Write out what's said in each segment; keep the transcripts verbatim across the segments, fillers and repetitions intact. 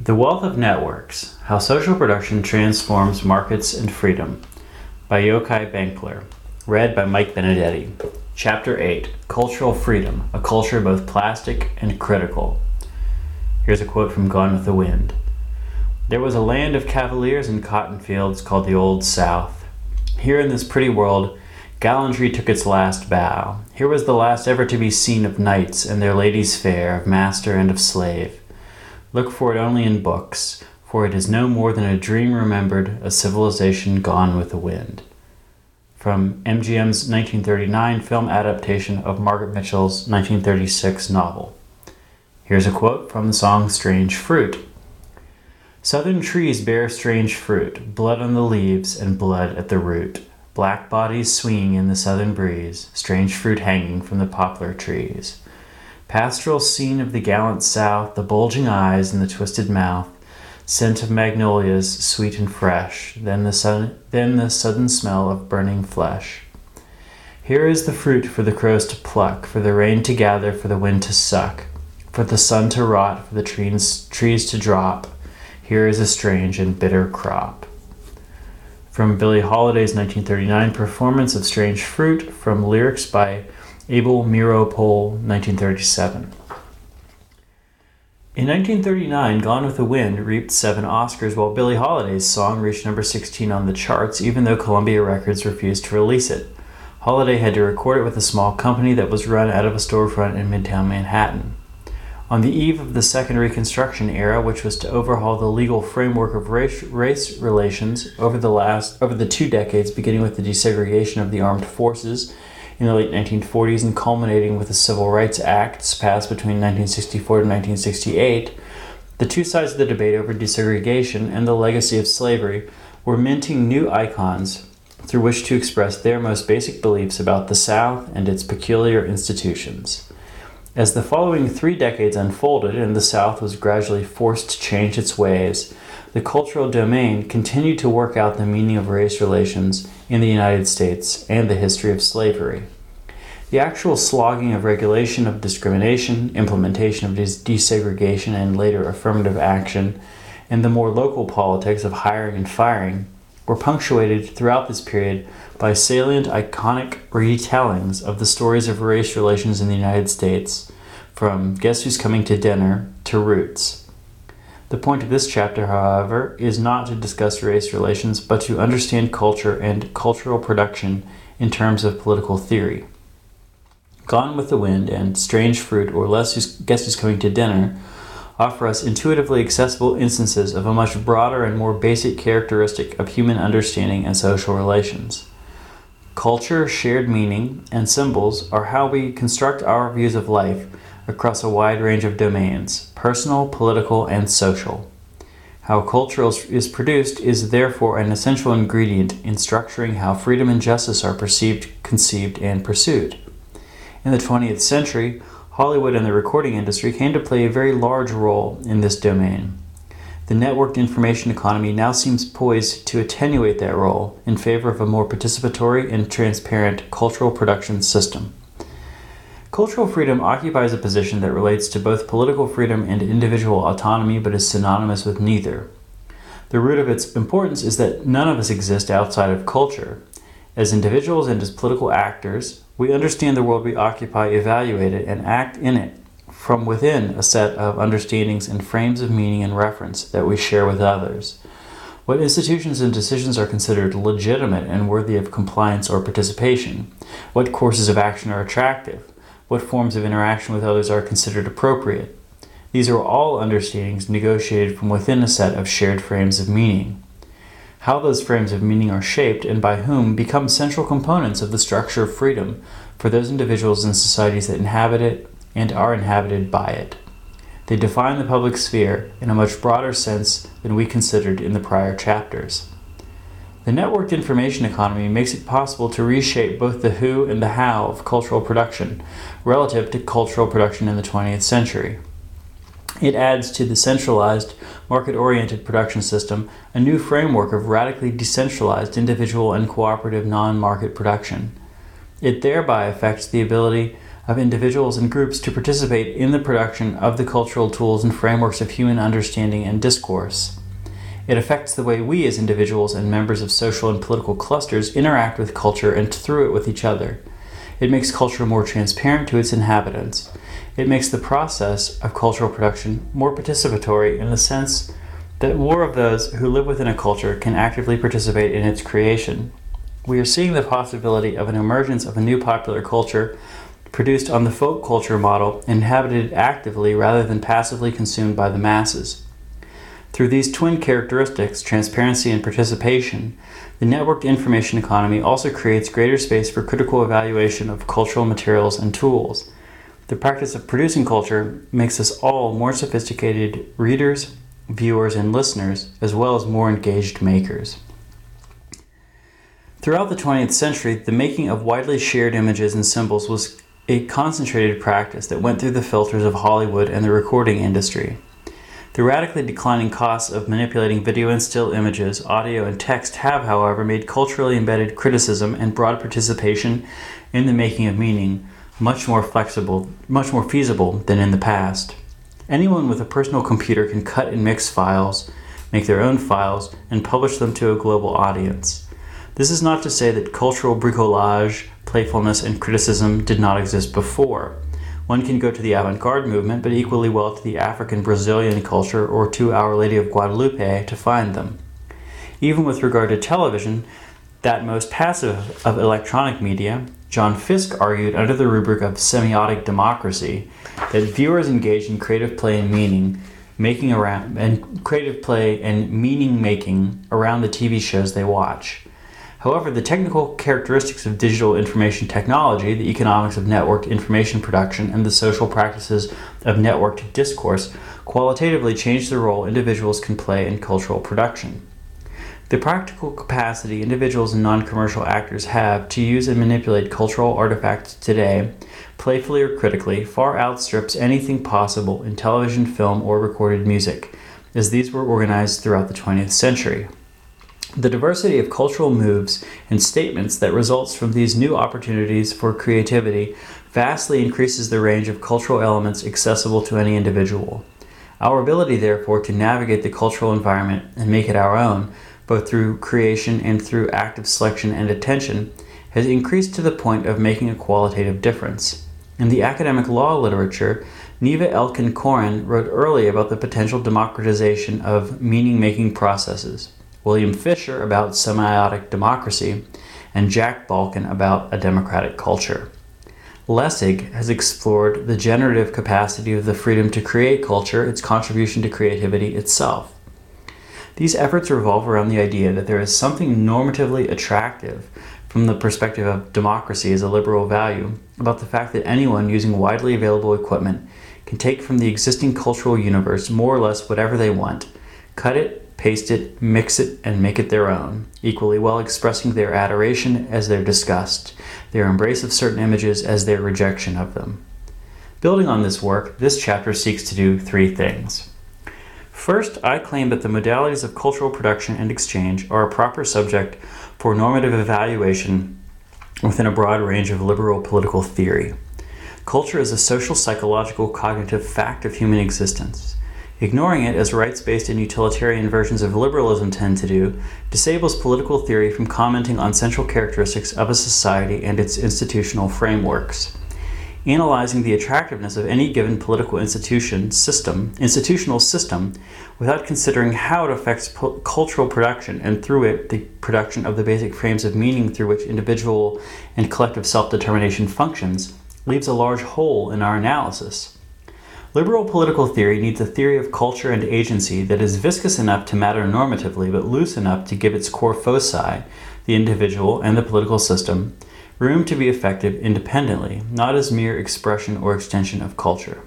The Wealth of Networks: How Social Production Transforms Markets and Freedom by Yochai Benkler. Read by Mike Benedetti. Chapter eight, Cultural Freedom, a Culture Both Plastic and Critical. Here's a quote from Gone with the Wind. There was a land of cavaliers and cotton fields called the Old South. Here in this pretty world, gallantry took its last bow. Here was the last ever to be seen of knights and their ladies fair, of master and of slave. Look for it only in books, for it is no more than a dream remembered, a civilization gone with the wind. From M G M's nineteen thirty-nine film adaptation of Margaret Mitchell's nineteen thirty-six novel. Here's a quote from the song Strange Fruit. Southern trees bear strange fruit, blood on the leaves and blood at the root. Black bodies swinging in the southern breeze, strange fruit hanging from the poplar trees. Pastoral scene of the gallant South, the bulging eyes and the twisted mouth, scent of magnolias, sweet and fresh, then the sun, then the sudden smell of burning flesh. Here is the fruit for the crows to pluck, for the rain to gather, for the wind to suck, for the sun to rot, for the trees, trees to drop. Here is a strange and bitter crop. From Billie Holiday's nineteen thirty-nine performance of Strange Fruit, from lyrics by Abel Meeropol, nineteen thirty-seven. In nineteen thirty-nine, Gone with the Wind reaped seven Oscars, while Billie Holiday's song reached number sixteen on the charts, even though Columbia Records refused to release it. Holiday had to record it with a small company that was run out of a storefront in Midtown Manhattan. On the eve of the Second Reconstruction era, which was to overhaul the legal framework of race, race relations over the last over the two decades, beginning with the desegregation of the armed forces in the late nineteen forties and culminating with the Civil Rights Acts passed between nineteen sixty-four and nineteen sixty-eight, the two sides of the debate over desegregation and the legacy of slavery were minting new icons through which to express their most basic beliefs about the South and its peculiar institutions. As the following three decades unfolded and the South was gradually forced to change its ways, the cultural domain continued to work out the meaning of race relations in the United States and the history of slavery. The actual slogging of regulation of discrimination, implementation of desegregation and later affirmative action, and the more local politics of hiring and firing were punctuated throughout this period by salient, iconic retellings of the stories of race relations in the United States, from Guess Who's Coming to Dinner to Roots. The point of this chapter, however, is not to discuss race relations, but to understand culture and cultural production in terms of political theory. Gone with the Wind and Strange Fruit, or Less Who's, Guess Who's Coming to Dinner, offer us intuitively accessible instances of a much broader and more basic characteristic of human understanding and social relations. Culture, shared meaning, and symbols are how we construct our views of life across a wide range of domains, personal, political, and social. How culture is produced is therefore an essential ingredient in structuring how freedom and justice are perceived, conceived, and pursued. In the twentieth century, Hollywood and the recording industry came to play a very large role in this domain. The networked information economy now seems poised to attenuate that role in favor of a more participatory and transparent cultural production system. Cultural freedom occupies a position that relates to both political freedom and individual autonomy, but is synonymous with neither. The root of its importance is that none of us exist outside of culture. As individuals and as political actors, we understand the world we occupy, evaluate it, and act in it from within a set of understandings and frames of meaning and reference that we share with others. What institutions and decisions are considered legitimate and worthy of compliance or participation? What courses of action are attractive? What forms of interaction with others are considered appropriate? These are all understandings negotiated from within a set of shared frames of meaning. How those frames of meaning are shaped and by whom become central components of the structure of freedom for those individuals and societies that inhabit it and are inhabited by it. They define the public sphere in a much broader sense than we considered in the prior chapters. The networked information economy makes it possible to reshape both the who and the how of cultural production relative to cultural production in the twentieth century. It adds to the centralized, market-oriented production system a new framework of radically decentralized individual and cooperative non-market production. It thereby affects the ability of individuals and groups to participate in the production of the cultural tools and frameworks of human understanding and discourse. It affects the way we as individuals and members of social and political clusters interact with culture and through it with each other. It makes culture more transparent to its inhabitants. It makes the process of cultural production more participatory in the sense that more of those who live within a culture can actively participate in its creation. We are seeing the possibility of an emergence of a new popular culture produced on the folk culture model, inhabited actively rather than passively consumed by the masses. Through these twin characteristics, transparency and participation, the networked information economy also creates greater space for critical evaluation of cultural materials and tools. The practice of producing culture makes us all more sophisticated readers, viewers, and listeners, as well as more engaged makers. Throughout the twentieth century, the making of widely shared images and symbols was a concentrated practice that went through the filters of Hollywood and the recording industry. The radically declining costs of manipulating video and still images, audio, and text have, however, made culturally embedded criticism and broad participation in the making of meaning much more flexible, much more feasible than in the past. Anyone with a personal computer can cut and mix files, make their own files, and publish them to a global audience. This is not to say that cultural bricolage, playfulness, and criticism did not exist before. One can go to the avant-garde movement, but equally well to the African Brazilian culture or to Our Lady of Guadalupe to find them. Even with regard to television, that most passive of electronic media, John Fiske argued under the rubric of semiotic democracy that viewers engage in creative play and meaning making around and creative play and meaning making around the T V shows they watch. However, the technical characteristics of digital information technology, the economics of networked information production, and the social practices of networked discourse qualitatively change the role individuals can play in cultural production. The practical capacity individuals and non-commercial actors have to use and manipulate cultural artifacts today, playfully or critically, far outstrips anything possible in television, film, or recorded music, as these were organized throughout the twentieth century. The diversity of cultural moves and statements that results from these new opportunities for creativity vastly increases the range of cultural elements accessible to any individual. Our ability, therefore, to navigate the cultural environment and make it our own, both through creation and through active selection and attention, has increased to the point of making a qualitative difference. In the academic law literature, Neva Elkin-Koren wrote early about the potential democratization of meaning-making processes, William Fisher about semiotic democracy, and Jack Balkin about a democratic culture. Lessig has explored the generative capacity of the freedom to create culture, its contribution to creativity itself. These efforts revolve around the idea that there is something normatively attractive from the perspective of democracy as a liberal value about the fact that anyone using widely available equipment can take from the existing cultural universe more or less whatever they want, cut it, paste it, mix it, and make it their own, equally well expressing their adoration as their disgust, their embrace of certain images as their rejection of them. Building on this work, this chapter seeks to do three things. First, I claim that the modalities of cultural production and exchange are a proper subject for normative evaluation within a broad range of liberal political theory. Culture is a social, psychological, cognitive fact of human existence. Ignoring it, as rights-based and utilitarian versions of liberalism tend to do, disables political theory from commenting on central characteristics of a society and its institutional frameworks. Analyzing the attractiveness of any given political institution system, institutional system without considering how it affects po- cultural production and through it the production of the basic frames of meaning through which individual and collective self-determination functions leaves a large hole in our analysis. Liberal political theory needs a theory of culture and agency that is viscous enough to matter normatively but loose enough to give its core foci, the individual and the political system, room to be effective independently, not as mere expression or extension of culture.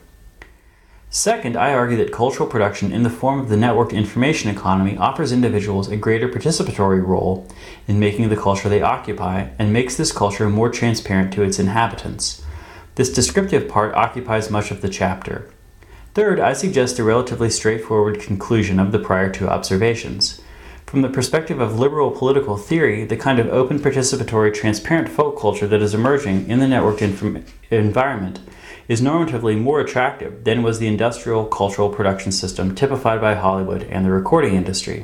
Second, I argue that cultural production in the form of the networked information economy offers individuals a greater participatory role in making the culture they occupy and makes this culture more transparent to its inhabitants. This descriptive part occupies much of the chapter. Third, I suggest a relatively straightforward conclusion of the prior two observations. From the perspective of liberal political theory, the kind of open, participatory, transparent folk culture that is emerging in the networked inform- environment is normatively more attractive than was the industrial cultural production system typified by Hollywood and the recording industry.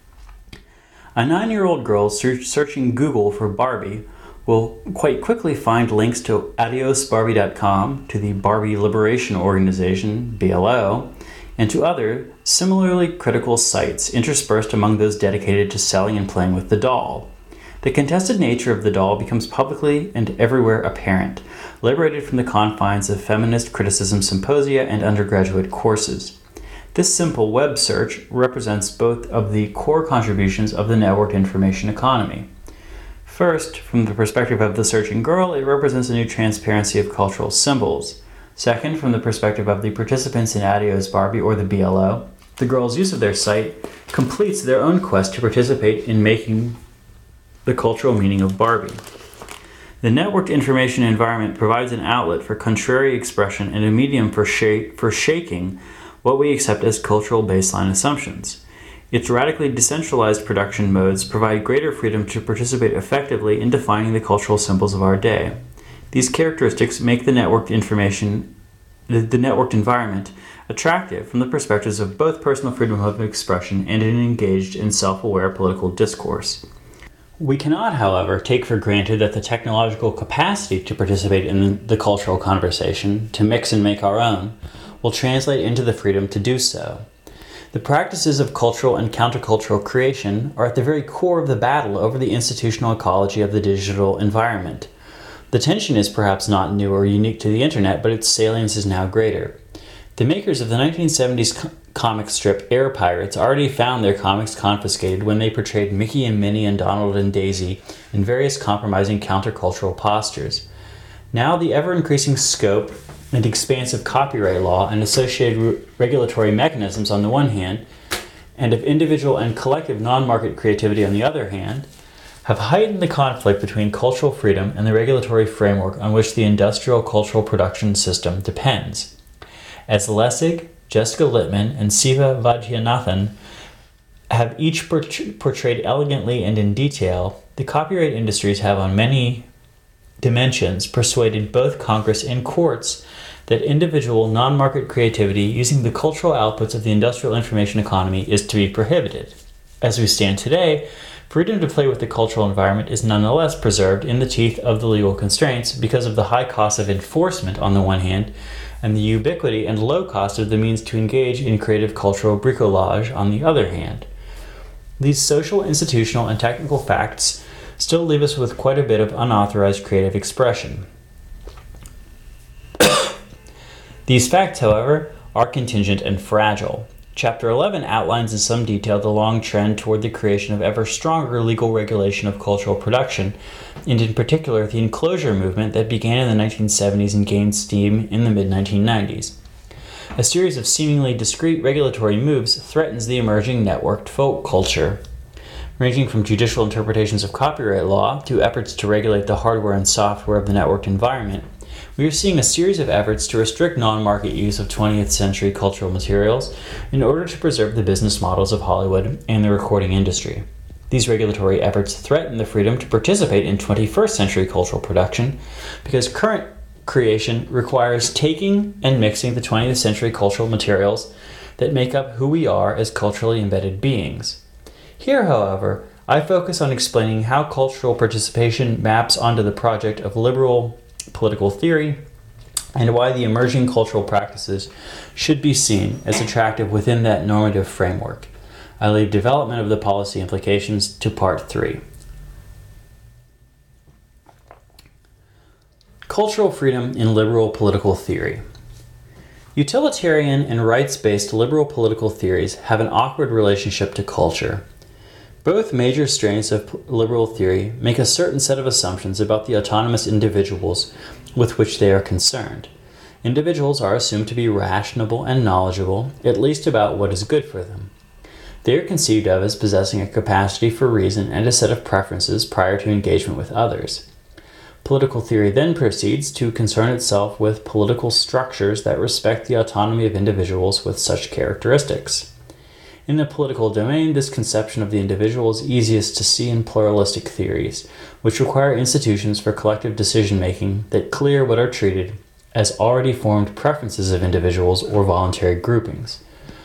A nine-year-old girl search- searching Google for Barbie will quite quickly find links to adios barbie dot com, to the Barbie Liberation Organization, B L O, and to other similarly critical sites interspersed among those dedicated to selling and playing with the doll. The contested nature of the doll becomes publicly and everywhere apparent, liberated from the confines of feminist criticism symposia and undergraduate courses. This simple web search represents both of the core contributions of the networked information economy. First, from the perspective of the searching girl, it represents a new transparency of cultural symbols. Second, from the perspective of the participants in Adios Barbie or the B L O, the girl's use of their site completes their own quest to participate in making the cultural meaning of Barbie. The networked information environment provides an outlet for contrary expression and a medium for, sh- for shaking what we accept as cultural baseline assumptions. Its radically decentralized production modes provide greater freedom to participate effectively in defining the cultural symbols of our day. These characteristics make the networked information, the, the networked environment attractive from the perspectives of both personal freedom of expression and an engaged and self-aware political discourse. We cannot, however, take for granted that the technological capacity to participate in the cultural conversation, to mix and make our own, will translate into the freedom to do so. The practices of cultural and countercultural creation are at the very core of the battle over the institutional ecology of the digital environment. The tension is perhaps not new or unique to the internet, but its salience is now greater. The makers of the nineteen seventies co- comic strip Air Pirates already found their comics confiscated when they portrayed Mickey and Minnie and Donald and Daisy in various compromising countercultural postures. Now the ever-increasing scope and expansive copyright law and associated re- regulatory mechanisms on the one hand, and of individual and collective non-market creativity on the other hand, have heightened the conflict between cultural freedom and the regulatory framework on which the industrial cultural production system depends. As Lessig, Jessica Littman, and Siva Vaidhyanathan have each port- portrayed elegantly and in detail, the copyright industries have on many dimensions persuaded both Congress and courts that individual non-market creativity using the cultural outputs of the industrial information economy is to be prohibited. As we stand today, freedom to play with the cultural environment is nonetheless preserved in the teeth of the legal constraints because of the high cost of enforcement on the one hand, and the ubiquity and low cost of the means to engage in creative cultural bricolage on the other hand. These social, institutional, and technical facts still leave us with quite a bit of unauthorized creative expression. These facts, however, are contingent and fragile. Chapter eleven outlines in some detail the long trend toward the creation of ever stronger legal regulation of cultural production, and in particular the enclosure movement that began in the nineteen seventies and gained steam in the mid nineteen nineties. A series of seemingly discrete regulatory moves threatens the emerging networked folk culture. Ranging from judicial interpretations of copyright law to efforts to regulate the hardware and software of the networked environment, we are seeing a series of efforts to restrict non-market use of twentieth century cultural materials in order to preserve the business models of Hollywood and the recording industry. These regulatory efforts threaten the freedom to participate in twenty-first century cultural production because current creation requires taking and mixing the twentieth century cultural materials that make up who we are as culturally embedded beings. Here, however, I focus on explaining how cultural participation maps onto the project of liberal political theory and why the emerging cultural practices should be seen as attractive within that normative framework. I leave development of the policy implications to part three. Cultural freedom in liberal political theory. Utilitarian and rights-based liberal political theories have an awkward relationship to culture. Both major strains of liberal theory make a certain set of assumptions about the autonomous individuals with which they are concerned. Individuals are assumed to be rational and knowledgeable, at least about what is good for them. They are conceived of as possessing a capacity for reason and a set of preferences prior to engagement with others. Political theory then proceeds to concern itself with political structures that respect the autonomy of individuals with such characteristics. In the political domain, this conception of the individual is easiest to see in pluralistic theories, which require institutions for collective decision-making that clear what are treated as already formed preferences of individuals or voluntary groupings.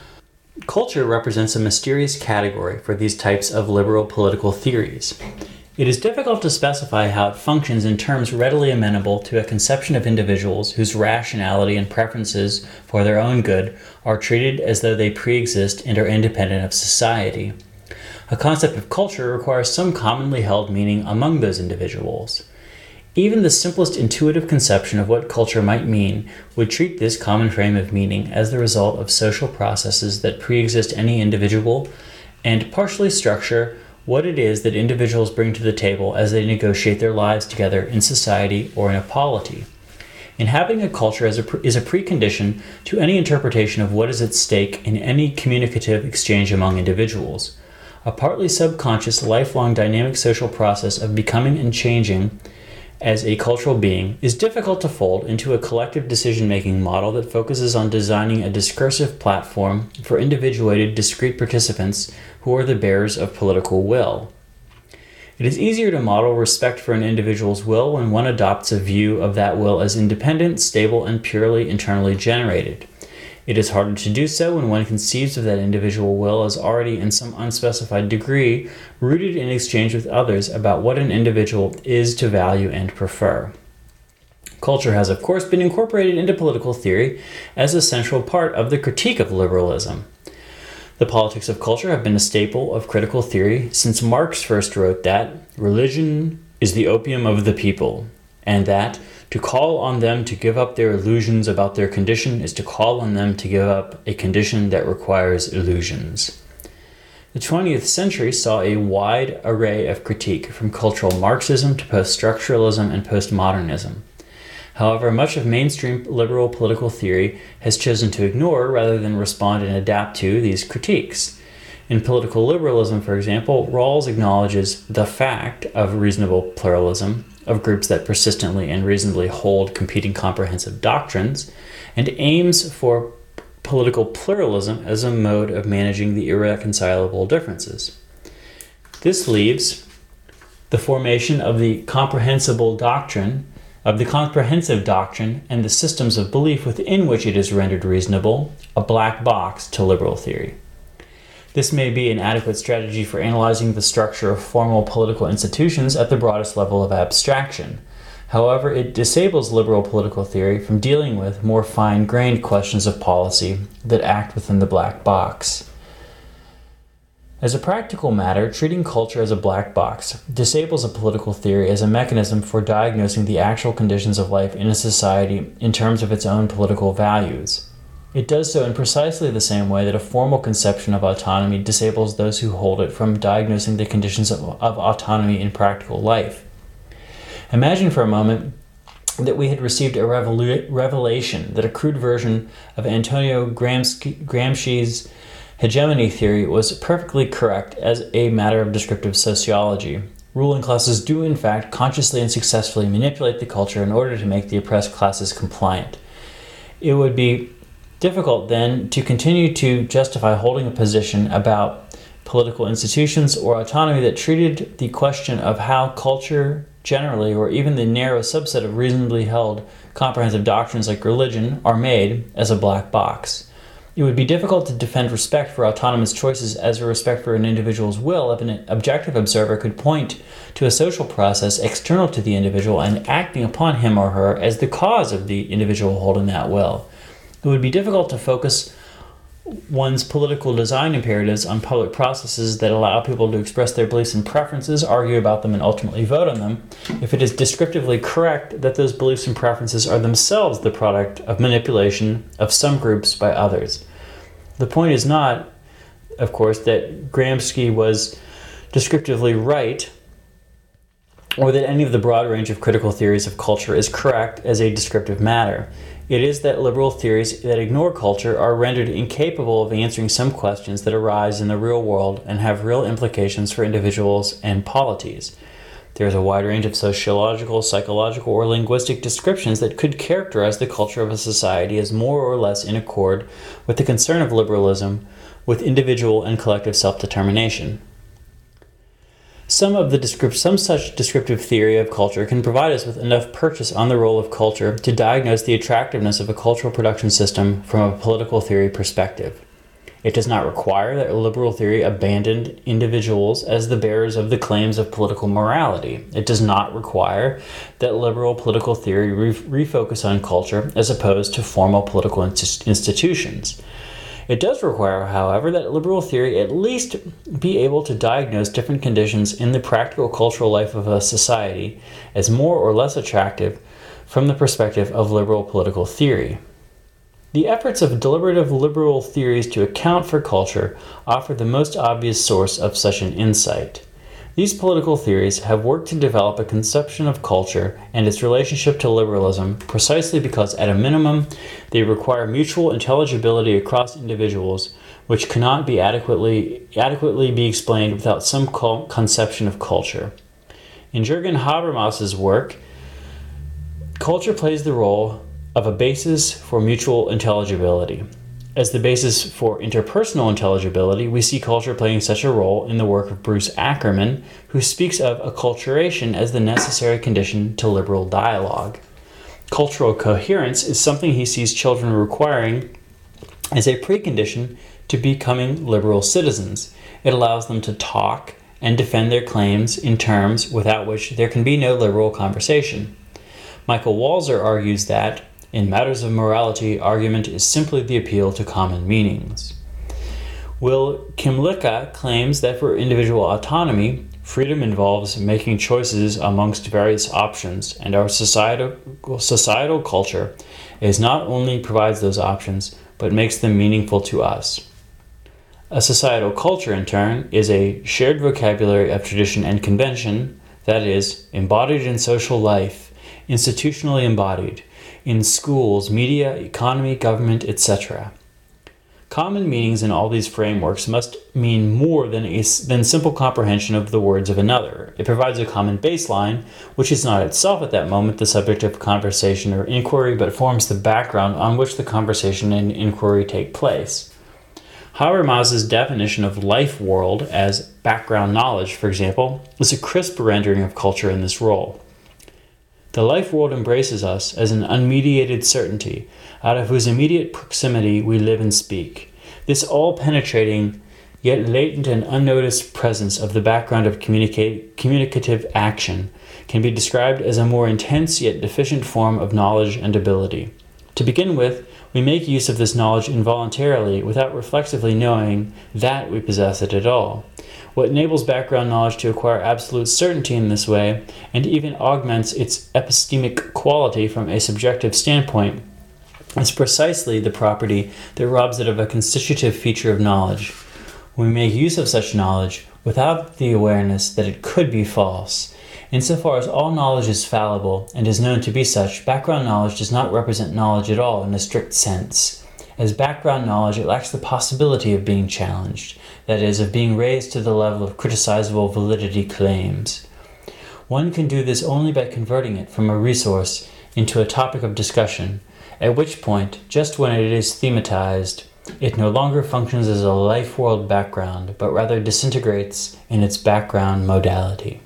Culture represents a mysterious category for these types of liberal political theories. It is difficult to specify how it functions in terms readily amenable to a conception of individuals whose rationality and preferences for their own good are treated as though they pre-exist and are independent of society. A concept of culture requires some commonly held meaning among those individuals. Even the simplest intuitive conception of what culture might mean would treat this common frame of meaning as the result of social processes that pre-exist any individual and partially structure what it is that individuals bring to the table as they negotiate their lives together in society or in a polity. Inhabiting a culture is a, pre- is a precondition to any interpretation of what is at stake in any communicative exchange among individuals. A partly subconscious, lifelong dynamic social process of becoming and changing as a cultural being is difficult to fold into a collective decision-making model that focuses on designing a discursive platform for individuated, discrete participants who are the bearers of political will. It is easier to model respect for an individual's will when one adopts a view of that will as independent, stable, and purely internally generated. It is harder to do so when one conceives of that individual will as already in some unspecified degree rooted in exchange with others about what an individual is to value and prefer. Culture has, of course, been incorporated into political theory as a central part of the critique of liberalism. The politics of culture have been a staple of critical theory since Marx first wrote that religion is the opium of the people, and that to call on them to give up their illusions about their condition is to call on them to give up a condition that requires illusions. The twentieth century saw a wide array of critique, from cultural Marxism to post-structuralism and postmodernism. However, much of mainstream liberal political theory has chosen to ignore rather than respond and adapt to these critiques. In political liberalism, for example, Rawls acknowledges the fact of reasonable pluralism of groups that persistently and reasonably hold competing comprehensive doctrines, and aims for political pluralism as a mode of managing the irreconcilable differences. This leaves the formation of the comprehensible doctrine, of the comprehensive doctrine and the systems of belief within which it is rendered reasonable, a black box to liberal theory. This may be an adequate strategy for analyzing the structure of formal political institutions at the broadest level of abstraction. However, it disables liberal political theory from dealing with more fine-grained questions of policy that act within the black box. As a practical matter, treating culture as a black box disables a political theory as a mechanism for diagnosing the actual conditions of life in a society in terms of its own political values. It does so in precisely the same way that a formal conception of autonomy disables those who hold it from diagnosing the conditions of, of autonomy in practical life. Imagine for a moment that we had received a revolu- revelation that a crude version of Antonio Gramsci, Gramsci's hegemony theory was perfectly correct as a matter of descriptive sociology. Ruling classes do, in fact, consciously and successfully manipulate the culture in order to make the oppressed classes compliant. It would be difficult, then, to continue to justify holding a position about political institutions or autonomy that treated the question of how culture generally, or even the narrow subset of reasonably held comprehensive doctrines like religion, are made as a black box. It would be difficult to defend respect for autonomous choices as a respect for an individual's will if an objective observer could point to a social process external to the individual and acting upon him or her as the cause of the individual holding that will. It would be difficult to focus one's political design imperatives on public processes that allow people to express their beliefs and preferences, argue about them, and ultimately vote on them, if it is descriptively correct that those beliefs and preferences are themselves the product of manipulation of some groups by others. The point is not, of course, that Gramsci was descriptively right, or that any of the broad range of critical theories of culture is correct as a descriptive matter. It is that liberal theories that ignore culture are rendered incapable of answering some questions that arise in the real world and have real implications for individuals and polities. There is a wide range of sociological, psychological, or linguistic descriptions that could characterize the culture of a society as more or less in accord with the concern of liberalism with individual and collective self-determination. Some of the descript- some such descriptive theory of culture can provide us with enough purchase on the role of culture to diagnose the attractiveness of a cultural production system from a political theory perspective. It does not require that liberal theory abandon individuals as the bearers of the claims of political morality. It does not require that liberal political theory re- refocus on culture as opposed to formal political in- institutions. It does require, however, that liberal theory at least be able to diagnose different conditions in the practical cultural life of a society as more or less attractive from the perspective of liberal political theory. The efforts of deliberative liberal theories to account for culture offer the most obvious source of such an insight. These political theories have worked to develop a conception of culture and its relationship to liberalism precisely because, at a minimum, they require mutual intelligibility across individuals, which cannot be adequately adequately be explained without some conception of culture. In Jürgen Habermas's work, culture plays the role of a basis for mutual intelligibility. As the basis for interpersonal intelligibility, we see culture playing such a role in the work of Bruce Ackerman, who speaks of acculturation as the necessary condition to liberal dialogue. Cultural coherence is something he sees children requiring as a precondition to becoming liberal citizens. It allows them to talk and defend their claims in terms without which there can be no liberal conversation. Michael Walzer argues that, in matters of morality, argument is simply the appeal to common meanings. Will Kymlicka claims that for individual autonomy, freedom involves making choices amongst various options, and our societal, societal culture is not only provides those options, but makes them meaningful to us. A societal culture, in turn, is a shared vocabulary of tradition and convention, that is, embodied in social life, institutionally embodied, in schools, media, economy, government, et cetera. Common meanings in all these frameworks must mean more than a, than simple comprehension of the words of another. It provides a common baseline, which is not itself at that moment the subject of conversation or inquiry, but forms the background on which the conversation and inquiry take place. Habermas's definition of life world as background knowledge, for example, is a crisp rendering of culture in this role. The life world embraces us as an unmediated certainty, out of whose immediate proximity we live and speak. This all-penetrating, yet latent and unnoticed presence of the background of communicate, communicative action can be described as a more intense yet deficient form of knowledge and ability. To begin with, we make use of this knowledge involuntarily without reflexively knowing that we possess it at all. What enables background knowledge to acquire absolute certainty in this way, and even augments its epistemic quality from a subjective standpoint, is precisely the property that robs it of a constitutive feature of knowledge. We make use of such knowledge without the awareness that it could be false. Insofar as all knowledge is fallible and is known to be such, background knowledge does not represent knowledge at all in a strict sense. As background knowledge, it lacks the possibility of being challenged, that is, of being raised to the level of criticizable validity claims. One can do this only by converting it from a resource into a topic of discussion, at which point, just when it is thematized, it no longer functions as a life world background, but rather disintegrates in its background modality.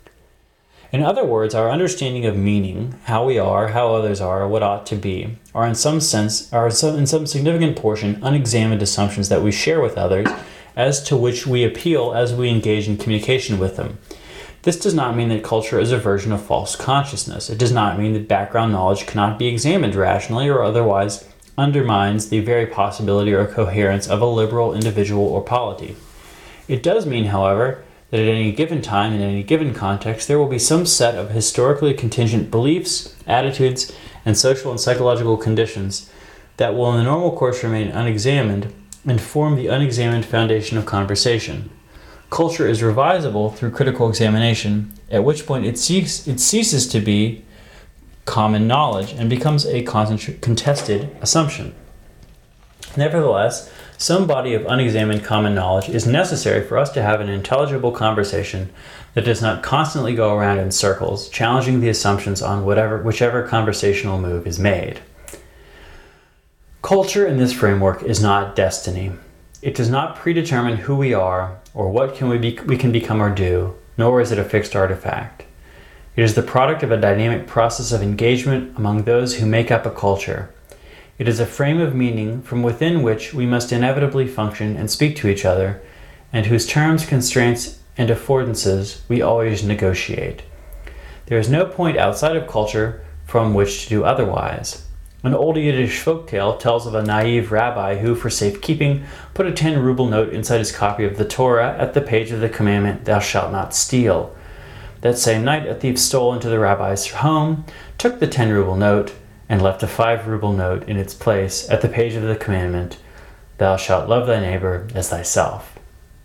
In other words, our understanding of meaning, how we are, how others are, what ought to be, are in some sense, are in some significant portion unexamined assumptions that we share with others, as to which we appeal as we engage in communication with them. This does not mean that culture is a version of false consciousness. It does not mean that background knowledge cannot be examined rationally or otherwise undermines the very possibility or coherence of a liberal individual or polity. It does mean, however, that at any given time, in any given context, there will be some set of historically contingent beliefs, attitudes, and social and psychological conditions that will in the normal course remain unexamined and form the unexamined foundation of conversation. Culture is revisable through critical examination, at which point it, cease, it ceases to be common knowledge and becomes a contested assumption. Nevertheless, some body of unexamined common knowledge is necessary for us to have an intelligible conversation that does not constantly go around in circles, challenging the assumptions on whatever, whichever conversational move is made. Culture in this framework is not destiny. It does not predetermine who we are or what can we, be, we can become or do, nor is it a fixed artifact. It is the product of a dynamic process of engagement among those who make up a culture. It is a frame of meaning from within which we must inevitably function and speak to each other, and whose terms, constraints, and affordances we always negotiate. There is no point outside of culture from which to do otherwise. An old Yiddish folktale tells of a naive rabbi who, for safekeeping, put a ten ruble note inside his copy of the Torah at the page of the commandment, "Thou shalt not steal." That same night, a thief stole into the rabbi's home, took the ten ruble note, and left a five ruble note in its place at the page of the commandment, "Thou shalt love thy neighbor as thyself."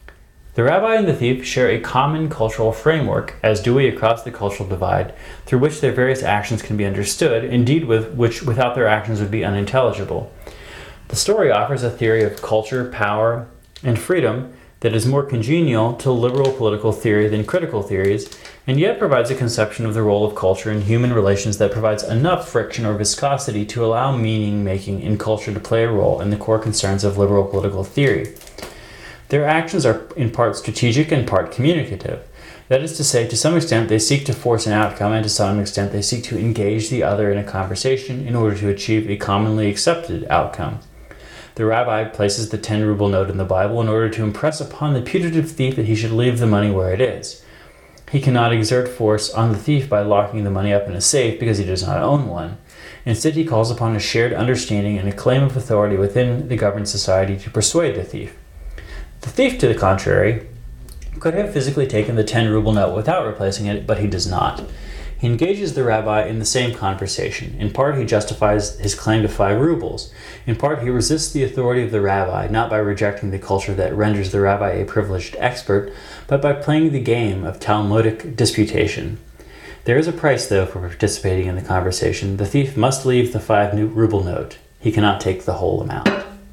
The rabbi and the thief share a common cultural framework, as do we across the cultural divide, through which their various actions can be understood, indeed with which without their actions would be unintelligible. The story offers a theory of culture, power, and freedom that is more congenial to liberal political theory than critical theories, and yet provides a conception of the role of culture in human relations that provides enough friction or viscosity to allow meaning-making in culture to play a role in the core concerns of liberal political theory. Their actions are in part strategic and part communicative. That is to say, to some extent they seek to force an outcome, and to some extent they seek to engage the other in a conversation in order to achieve a commonly accepted outcome. The rabbi places the ten ruble note in the Bible in order to impress upon the putative thief that he should leave the money where it is. He cannot exert force on the thief by locking the money up in a safe because he does not own one. Instead, he calls upon a shared understanding and a claim of authority within the governed society to persuade the thief. The thief, to the contrary, could have physically taken the ten ruble note without replacing it, but he does not. He engages the rabbi in the same conversation. In part, he justifies his claim to five rubles. In part, he resists the authority of the rabbi, not by rejecting the culture that renders the rabbi a privileged expert, but by playing the game of Talmudic disputation. There is a price, though, for participating in the conversation. The thief must leave the five ruble note. He cannot take the whole amount.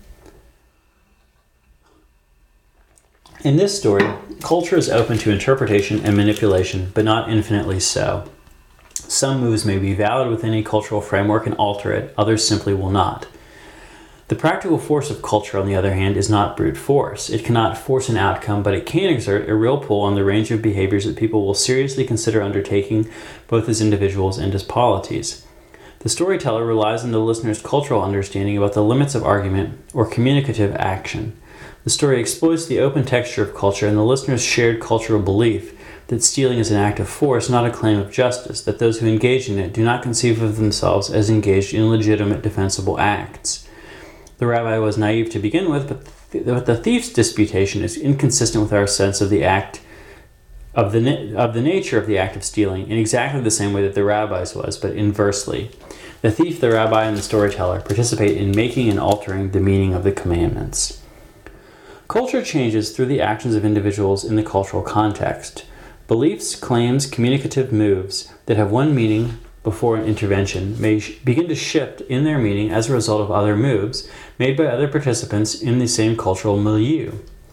In this story, culture is open to interpretation and manipulation, but not infinitely so. Some moves may be valid within a cultural framework and alter it, others simply will not. The practical force of culture, on the other hand, is not brute force. It cannot force an outcome, but it can exert a real pull on the range of behaviors that people will seriously consider undertaking, both as individuals and as polities. The storyteller relies on the listener's cultural understanding about the limits of argument or communicative action. The story exploits the open texture of culture and the listener's shared cultural belief that stealing is an act of force, not a claim of justice, that those who engage in it do not conceive of themselves as engaged in legitimate defensible acts. The rabbi was naive to begin with, but the, but the thief's disputation is inconsistent with our sense of the act of the of the nature of the act of stealing in exactly the same way that the rabbi's was, but inversely. The thief, the rabbi, and the storyteller participate in making and altering the meaning of the commandments. Culture changes through the actions of individuals in the cultural context. Beliefs, claims, communicative moves that have one meaning before an intervention may sh- begin to shift in their meaning as a result of other moves made by other participants in the same cultural milieu.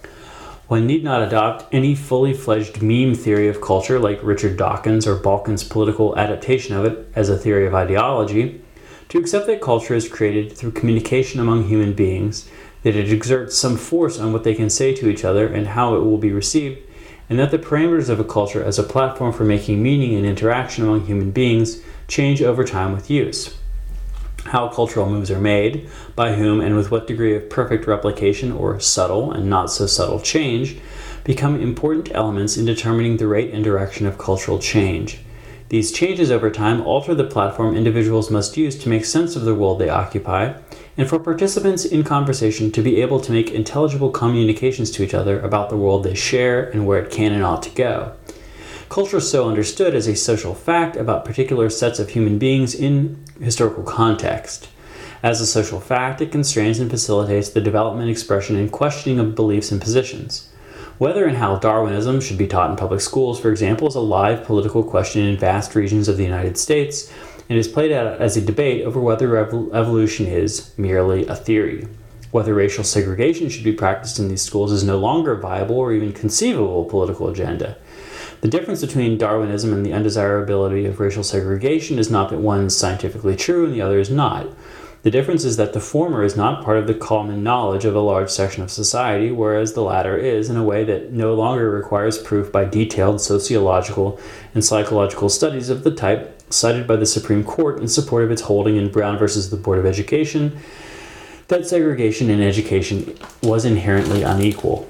One need not adopt any fully fledged meme theory of culture like Richard Dawkins or Balkin's political adaptation of it as a theory of ideology to accept that culture is created through communication among human beings, that it exerts some force on what they can say to each other and how it will be received, and that the parameters of a culture as a platform for making meaning and interaction among human beings change over time with use. How cultural moves are made, by whom, and with what degree of perfect replication or subtle and not so subtle change become important elements in determining the rate and direction of cultural change. These changes over time alter the platform individuals must use to make sense of the world they occupy, and for participants in conversation to be able to make intelligible communications to each other about the world they share and where it can and ought to go. Culture is so understood as a social fact about particular sets of human beings in historical context. As a social fact, it constrains and facilitates the development, expression, and questioning of beliefs and positions. Whether and how Darwinism should be taught in public schools, for example, is a live political question in vast regions of the United States, and is played out as a debate over whether revol- evolution is merely a theory. Whether racial segregation should be practiced in these schools is no longer a viable or even conceivable political agenda. The difference between Darwinism and the undesirability of racial segregation is not that one is scientifically true and the other is not. The difference is that the former is not part of the common knowledge of a large section of society, whereas the latter is, in a way that no longer requires proof by detailed sociological and psychological studies of the type cited by the Supreme Court in support of its holding in Brown versus the Board of Education that segregation in education was inherently unequal.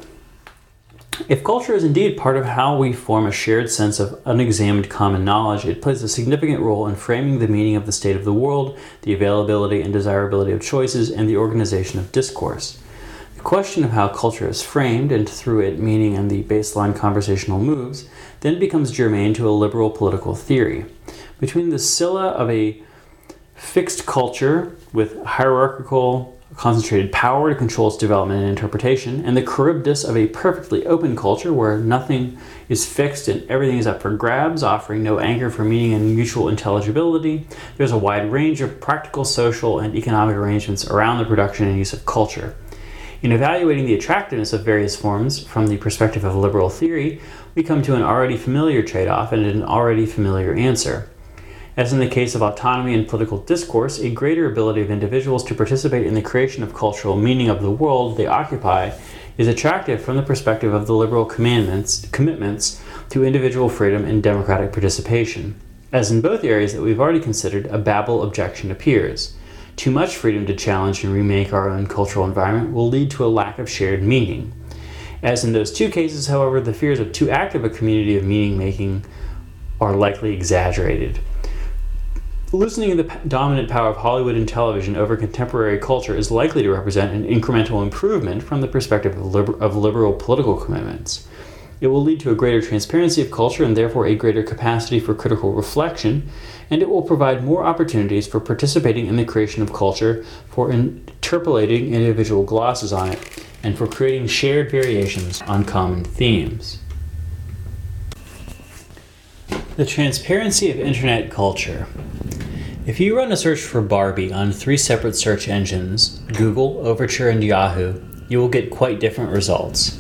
If culture is indeed part of how we form a shared sense of unexamined common knowledge, it plays a significant role in framing the meaning of the state of the world, the availability and desirability of choices, and the organization of discourse. The question of how culture is framed, and through it meaning and the baseline conversational moves, then becomes germane to a liberal political theory. Between the scylla of a fixed culture with hierarchical concentrated power to control its development and interpretation, and the Charybdis of a perfectly open culture where nothing is fixed and everything is up for grabs, offering no anchor for meaning and mutual intelligibility, there's a wide range of practical, social, and economic arrangements around the production and use of culture. In evaluating the attractiveness of various forms from the perspective of liberal theory, we come to an already familiar trade-off and an already familiar answer. As in the case of autonomy and political discourse, a greater ability of individuals to participate in the creation of cultural meaning of the world they occupy is attractive from the perspective of the liberal commandments, commitments to individual freedom and democratic participation. As in both areas that we've already considered, a Babel objection appears. Too much freedom to challenge and remake our own cultural environment will lead to a lack of shared meaning. As in those two cases, however, the fears of too active a community of meaning-making are likely exaggerated. Loosening the dominant power of Hollywood and television over contemporary culture is likely to represent an incremental improvement from the perspective of, liber- of liberal political commitments. It will lead to a greater transparency of culture and therefore a greater capacity for critical reflection, and it will provide more opportunities for participating in the creation of culture, for interpolating individual glosses on it, and for creating shared variations on common themes. The transparency of internet culture. If you run a search for Barbie on three separate search engines, Google, Overture, and Yahoo, you will get quite different results.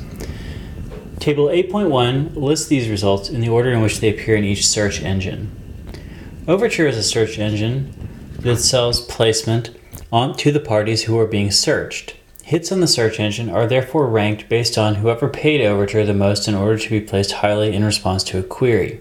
Table eight point one lists these results in the order in which they appear in each search engine. Overture is a search engine that sells placement on to the parties who are being searched. Hits on the search engine are therefore ranked based on whoever paid Overture the most in order to be placed highly in response to a query.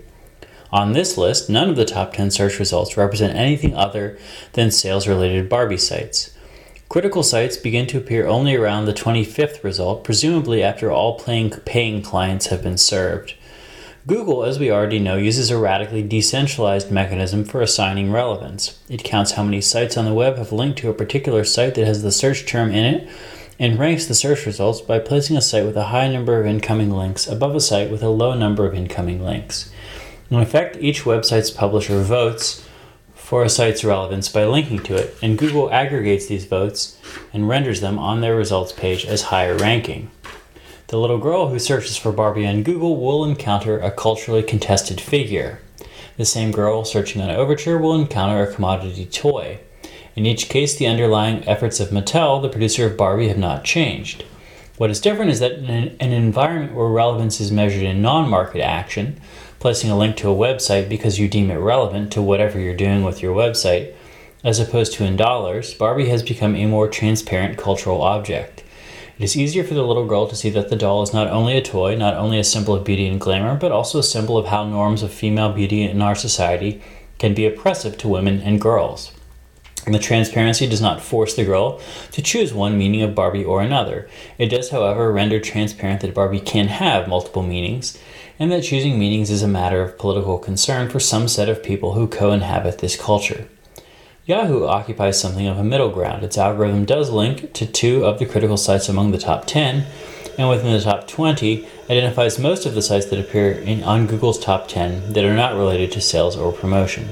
On this list, none of the top ten search results represent anything other than sales-related Barbie sites. Critical sites begin to appear only around the twenty-fifth result, presumably after all paying, paying clients have been served. Google, as we already know, uses a radically decentralized mechanism for assigning relevance. It counts how many sites on the web have linked to a particular site that has the search term in it, and ranks the search results by placing a site with a high number of incoming links above a site with a low number of incoming links. In effect, each website's publisher votes for a site's relevance by linking to it, and Google aggregates these votes and renders them on their results page as higher ranking. The little girl who searches for Barbie on Google will encounter a culturally contested figure. The same girl searching on Overture will encounter a commodity toy. In each case, the underlying efforts of Mattel, the producer of Barbie, have not changed. What is different is that in an environment where relevance is measured in non-market action, placing a link to a website because you deem it relevant to whatever you're doing with your website, as opposed to in dollars, Barbie has become a more transparent cultural object. It is easier for the little girl to see that the doll is not only a toy, not only a symbol of beauty and glamour, but also a symbol of how norms of female beauty in our society can be oppressive to women and girls. And the transparency does not force the girl to choose one meaning of Barbie or another. It does, however, render transparent that Barbie can have multiple meanings, and that choosing meanings is a matter of political concern for some set of people who co-inhabit this culture. Yahoo occupies something of a middle ground. Its algorithm does link to two of the critical sites among the top ten, and within the top twenty, identifies most of the sites that appear in, on Google's top ten that are not related to sales or promotion.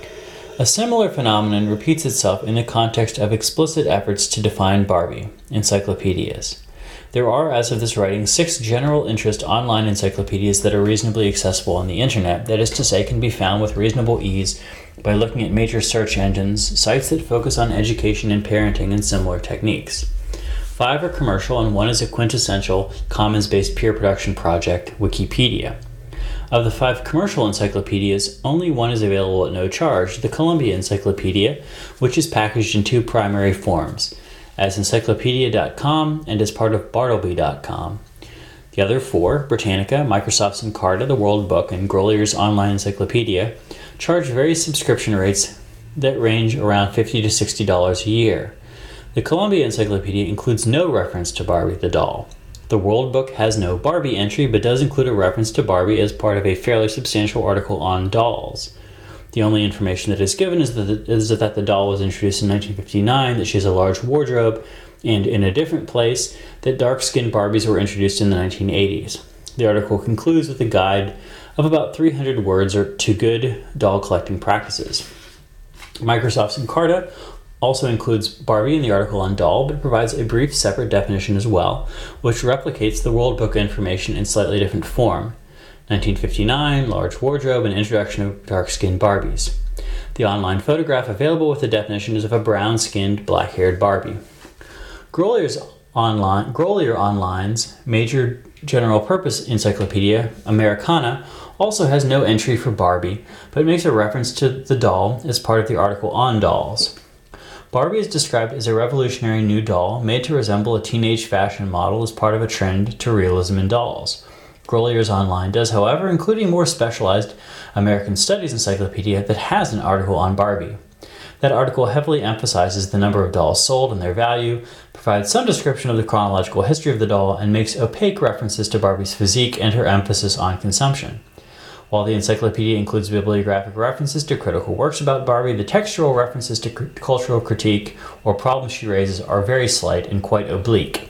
A similar phenomenon repeats itself in the context of explicit efforts to define Barbie, encyclopedias. There are, as of this writing, six general interest online encyclopedias that are reasonably accessible on the internet, that is to say, can be found with reasonable ease by looking at major search engines, sites that focus on education and parenting and similar techniques. Five are commercial and one is a quintessential commons-based peer production project, Wikipedia. Of the five commercial encyclopedias, only one is available at no charge, the Columbia Encyclopedia, which is packaged in two primary forms, as encyclopedia dot com and as part of bartleby dot com. The other four, Britannica, Microsoft's Encarta, the World Book, and Grolier's Online Encyclopedia, charge various subscription rates that range around fifty to sixty dollars a year. The Columbia Encyclopedia includes no reference to Barbie the doll. The World Book has no Barbie entry, but does include a reference to Barbie as part of a fairly substantial article on dolls. The only information that is given is that, is that the doll was introduced in nineteen fifty-nine, that she has a large wardrobe, and in a different place, that dark-skinned Barbies were introduced in the nineteen eighties. The article concludes with a guide of about three hundred words to good doll collecting practices. Microsoft's Encarta also includes Barbie in the article on doll, but provides a brief separate definition as well, which replicates the World Book information in slightly different form. nineteen fifty-nine, large wardrobe, and introduction of dark-skinned Barbies. The online photograph available with the definition is of a brown-skinned, black-haired Barbie. Grolier's online, Grolier Online's major general-purpose encyclopedia, Americana, also has no entry for Barbie, but makes a reference to the doll as part of the article on dolls. Barbie is described as a revolutionary new doll made to resemble a teenage fashion model as part of a trend to realism in dolls. Grolier's Online does, however, include a more specialized American Studies encyclopedia that has an article on Barbie. That article heavily emphasizes the number of dolls sold and their value, provides some description of the chronological history of the doll, and makes opaque references to Barbie's physique and her emphasis on consumption. While the encyclopedia includes bibliographic references to critical works about Barbie, the textual references to cr- cultural critique or problems she raises are very slight and quite oblique.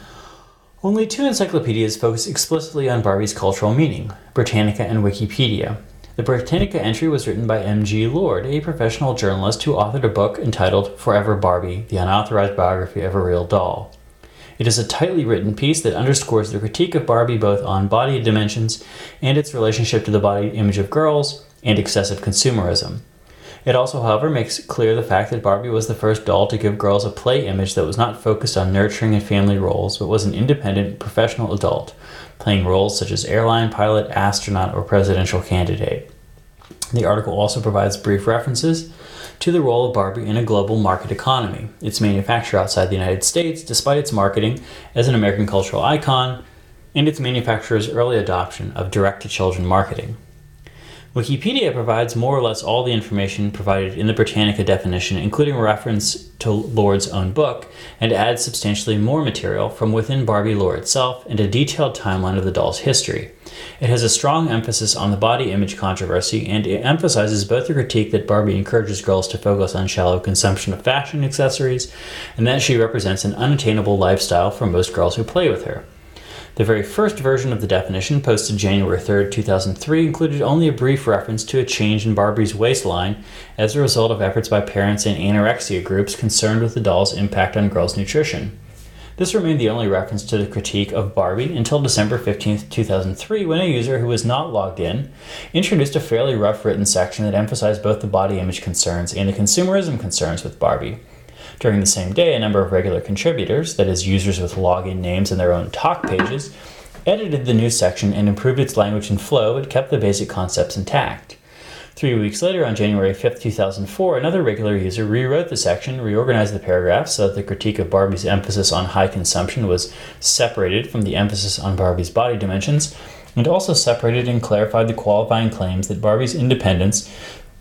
Only two encyclopedias focus explicitly on Barbie's cultural meaning, Britannica and Wikipedia. The Britannica entry was written by M G Lord, a professional journalist who authored a book entitled Forever Barbie, the Unauthorized Biography of a Real Doll. It is a tightly written piece that underscores the critique of Barbie both on body dimensions and its relationship to the body image of girls and excessive consumerism. It also, however, makes clear the fact that Barbie was the first doll to give girls a play image that was not focused on nurturing and family roles, but was an independent, professional adult, playing roles such as airline pilot, astronaut, or presidential candidate. The article also provides brief references to the role of Barbie in a global market economy, its manufacture outside the United States, despite its marketing as an American cultural icon, and its manufacturer's early adoption of direct-to-children marketing. Wikipedia provides more or less all the information provided in the Britannica definition, including reference to Lord's own book, and adds substantially more material from within Barbie lore itself and a detailed timeline of the doll's history. It has a strong emphasis on the body image controversy, and it emphasizes both the critique that Barbie encourages girls to focus on shallow consumption of fashion accessories, and that she represents an unattainable lifestyle for most girls who play with her. The very first version of the definition, posted January third, two thousand three, included only a brief reference to a change in Barbie's waistline as a result of efforts by parents and anorexia groups concerned with the doll's impact on girls' nutrition. This remained the only reference to the critique of Barbie until December fifteenth, two thousand three, when a user who was not logged in introduced a fairly rough-written section that emphasized both the body image concerns and the consumerism concerns with Barbie. During the same day, a number of regular contributors, that is, users with login names and their own talk pages, edited the new section and improved its language and flow, but kept the basic concepts intact. Three weeks later, on January fifth, two thousand four, another regular user rewrote the section, reorganized the paragraphs so that the critique of Barbie's emphasis on high consumption was separated from the emphasis on Barbie's body dimensions, and also separated and clarified the qualifying claims that Barbie's independence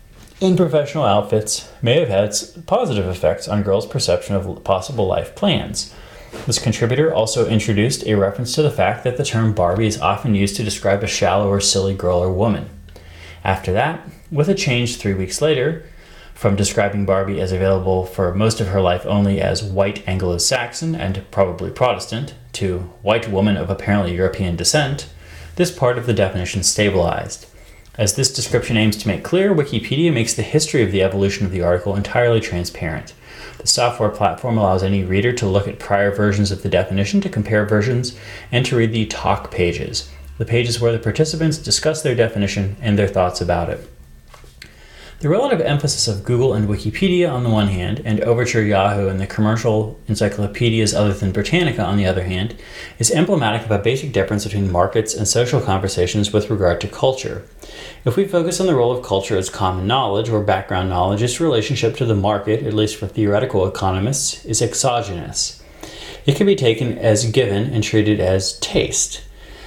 in professional outfits may have had positive effects on girls' perception of possible life plans. This contributor also introduced a reference to the fact that the term Barbie is often used to describe a shallow or silly girl or woman. After that, with a change three weeks later, from describing Barbie as available for most of her life only as white Anglo-Saxon and probably Protestant to white woman of apparently European descent, this part of the definition stabilized. As this description aims to make clear, Wikipedia makes the history of the evolution of the article entirely transparent. The software platform allows any reader to look at prior versions of the definition, to compare versions, and to read the talk pages, the pages where the participants discuss their definition and their thoughts about it. The relative emphasis of Google and Wikipedia on the one hand, and Overture, Yahoo, and the commercial encyclopedias other than Britannica on the other hand, is emblematic of a basic difference between markets and social conversations with regard to culture. If we focus on the role of culture as common knowledge or background knowledge, its relationship to the market, at least for theoretical economists, is exogenous. It can be taken as given and treated as taste.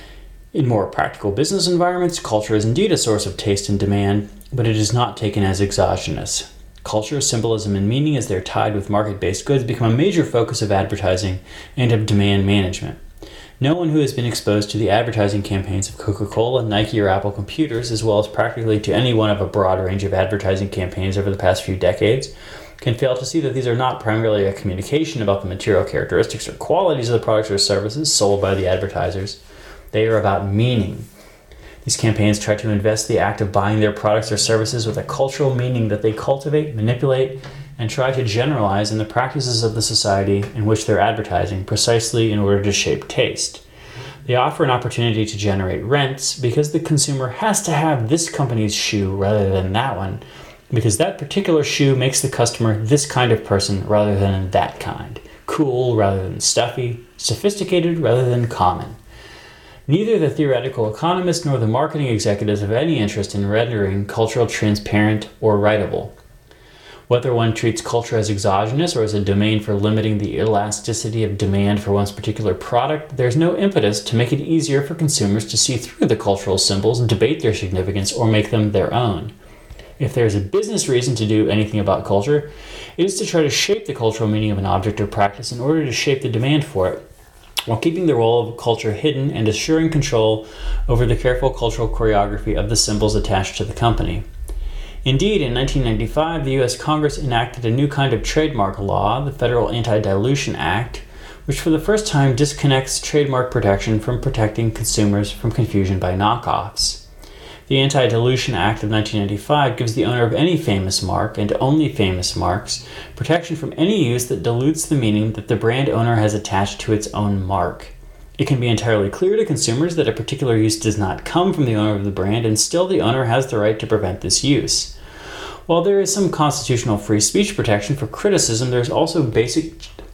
In more practical business environments, culture is indeed a source of taste and demand, but it is not taken as exogenous. Culture, symbolism, and meaning, as they're tied with market-based goods, become a major focus of advertising and of demand management. No one who has been exposed to the advertising campaigns of Coca-Cola, Nike, or Apple computers, as well as practically to any one of a broad range of advertising campaigns over the past few decades, can fail to see that these are not primarily a communication about the material characteristics or qualities of the products or services sold by the advertisers. They are about meaning. These campaigns try to invest the act of buying their products or services with a cultural meaning that they cultivate, manipulate, and try to generalize in the practices of the society in which they're advertising, precisely in order to shape taste. They offer an opportunity to generate rents because the consumer has to have this company's shoe rather than that one, because that particular shoe makes the customer this kind of person rather than that kind, cool rather than stuffy, sophisticated rather than common. Neither the theoretical economists nor the marketing executives have any interest in rendering culture transparent or writable. Whether one treats culture as exogenous or as a domain for limiting the elasticity of demand for one's particular product, there's no impetus to make it easier for consumers to see through the cultural symbols and debate their significance or make them their own. If there's a business reason to do anything about culture, it is to try to shape the cultural meaning of an object or practice in order to shape the demand for it, while keeping the role of culture hidden and assuring control over the careful cultural choreography of the symbols attached to the company. Indeed, in nineteen ninety-five, the U S Congress enacted a new kind of trademark law, the Federal Anti-Dilution Act, which for the first time disconnects trademark protection from protecting consumers from confusion by knockoffs. The Anti-Dilution Act of nineteen ninety-five gives the owner of any famous mark, and only famous marks, protection from any use that dilutes the meaning that the brand owner has attached to its own mark. It can be entirely clear to consumers that a particular use does not come from the owner of the brand, and still the owner has the right to prevent this use. While there is some constitutional free speech protection for criticism, there is also basic,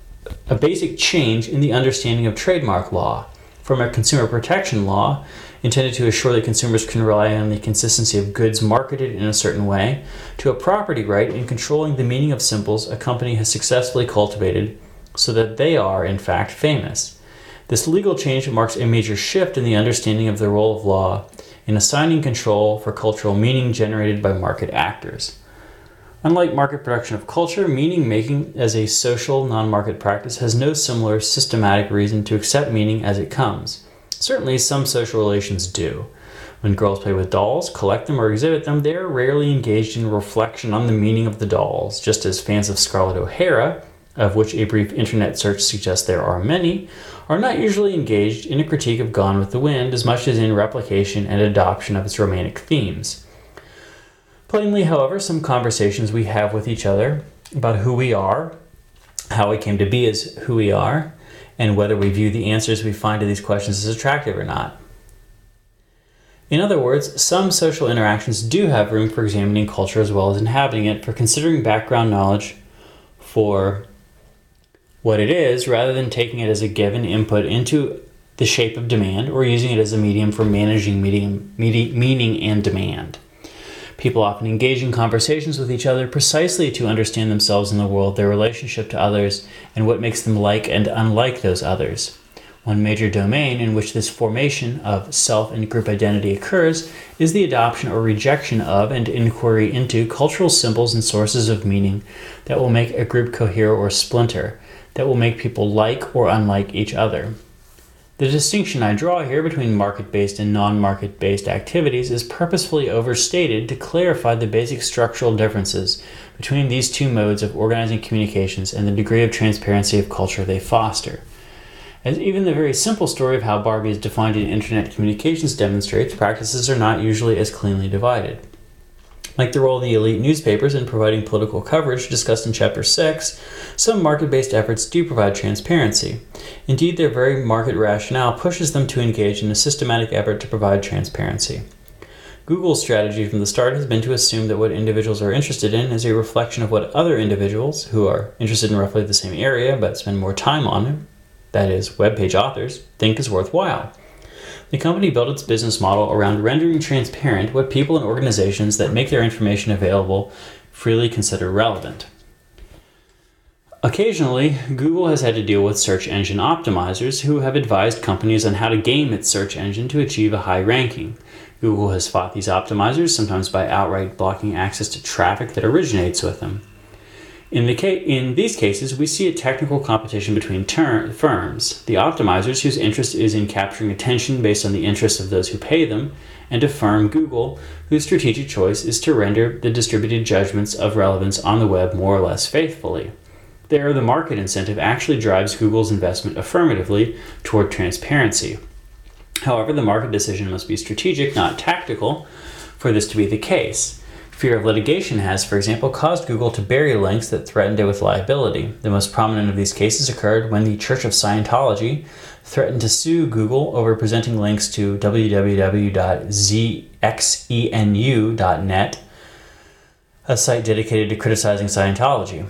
a basic change in the understanding of trademark law, from a consumer protection law intended to assure that consumers can rely on the consistency of goods marketed in a certain way, to a property right in controlling the meaning of symbols a company has successfully cultivated so that they are, in fact, famous. This legal change marks a major shift in the understanding of the role of law in assigning control for cultural meaning generated by market actors. Unlike market production of culture, meaning-making as a social, non-market practice has no similar systematic reason to accept meaning as it comes. Certainly, some social relations do. When girls play with dolls, collect them, or exhibit them, they are rarely engaged in reflection on the meaning of the dolls, just as fans of Scarlett O'Hara, of which a brief internet search suggests there are many, are not usually engaged in a critique of Gone with the Wind as much as in replication and adoption of its romantic themes. Plainly, however, some conversations we have with each other about who we are, how we came to be as who we are, and whether we view the answers we find to these questions as attractive or not. In other words, some social interactions do have room for examining culture as well as inhabiting it, for considering background knowledge for what it is, rather than taking it as a given input into the shape of demand or using it as a medium for managing medium, medi- meaning and demand. People often engage in conversations with each other precisely to understand themselves in the world, their relationship to others, and what makes them like and unlike those others. One major domain in which this formation of self and group identity occurs is the adoption or rejection of and inquiry into cultural symbols and sources of meaning that will make a group cohere or splinter, that will make people like or unlike each other. The distinction I draw here between market-based and non-market-based activities is purposefully overstated to clarify the basic structural differences between these two modes of organizing communications and the degree of transparency of culture they foster. As even the very simple story of how Barbie is defined in internet communications demonstrates, practices are not usually as cleanly divided. Like the role of the elite newspapers in providing political coverage discussed in Chapter six, some market-based efforts do provide transparency. Indeed, their very market rationale pushes them to engage in a systematic effort to provide transparency. Google's strategy from the start has been to assume that what individuals are interested in is a reflection of what other individuals who are interested in roughly the same area but spend more time on it, that is, web page authors, think is worthwhile. The company built its business model around rendering transparent what people and organizations that make their information available freely consider relevant. Occasionally, Google has had to deal with search engine optimizers who have advised companies on how to game its search engine to achieve a high ranking. Google has fought these optimizers, sometimes by outright blocking access to traffic that originates with them. In, the ca- in these cases, we see a technical competition between ter- firms, the optimizers whose interest is in capturing attention based on the interests of those who pay them, and a firm, Google, whose strategic choice is to render the distributed judgments of relevance on the web more or less faithfully. There, the market incentive actually drives Google's investment affirmatively toward transparency. However, the market decision must be strategic, not tactical, for this to be the case. Fear of litigation has, for example, caused Google to bury links that threatened it with liability. The most prominent of these cases occurred when the Church of Scientology threatened to sue Google over presenting links to w w w dot z x e n u dot net, a site dedicated to criticizing Scientology.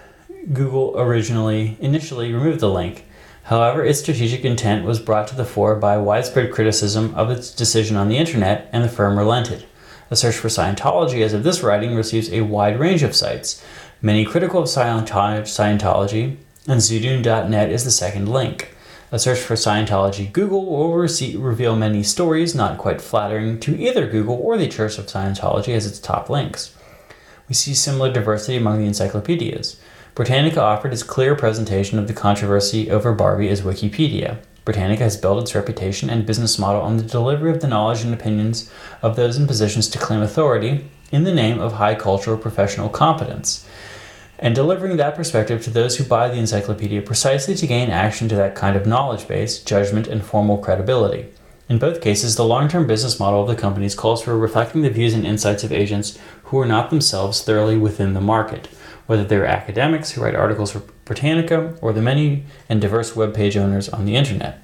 Google originally, initially removed the link. However, its strategic intent was brought to the fore by widespread criticism of its decision on the internet, and the firm relented. A search for Scientology as of this writing receives a wide range of sites, many critical of Scientology, and zudun dot net is the second link. A search for Scientology Google will receive, reveal many stories not quite flattering to either Google or the Church of Scientology as its top links. We see similar diversity among the encyclopedias. Britannica offered its clear presentation of the controversy over Barbie as Wikipedia. Britannica has built its reputation and business model on the delivery of the knowledge and opinions of those in positions to claim authority in the name of high cultural professional competence, and delivering that perspective to those who buy the encyclopedia precisely to gain action to that kind of knowledge base, judgment, and formal credibility. In both cases, the long-term business model of the companies calls for reflecting the views and insights of agents who are not themselves thoroughly within the market, whether they're academics who write articles for Britannica or the many and diverse web page owners on the internet.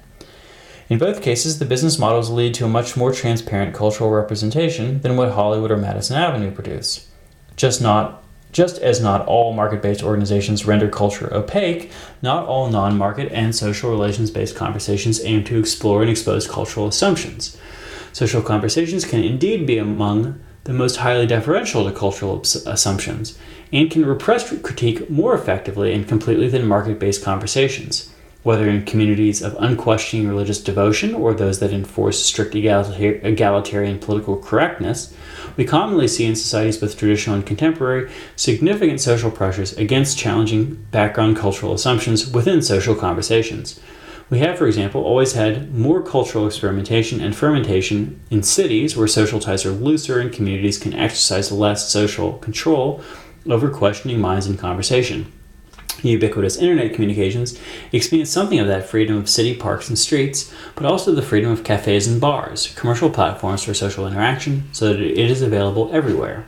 In both cases, the business models lead to a much more transparent cultural representation than what Hollywood or Madison Avenue produce. Just not, just as not all market-based organizations render culture opaque, not all non-market and social relations-based conversations aim to explore and expose cultural assumptions. Social conversations can indeed be among the most highly deferential to cultural assumptions, and can repress critique more effectively and completely than market-based conversations. Whether in communities of unquestioning religious devotion or those that enforce strict egalitar- egalitarian political correctness, we commonly see in societies both traditional and contemporary significant social pressures against challenging background cultural assumptions within social conversations. We have, for example, always had more cultural experimentation and fermentation in cities where social ties are looser and communities can exercise less social control over questioning minds in conversation. Ubiquitous internet communications expand something of that freedom of city parks and streets, but also the freedom of cafes and bars, commercial platforms for social interaction, so that it is available everywhere.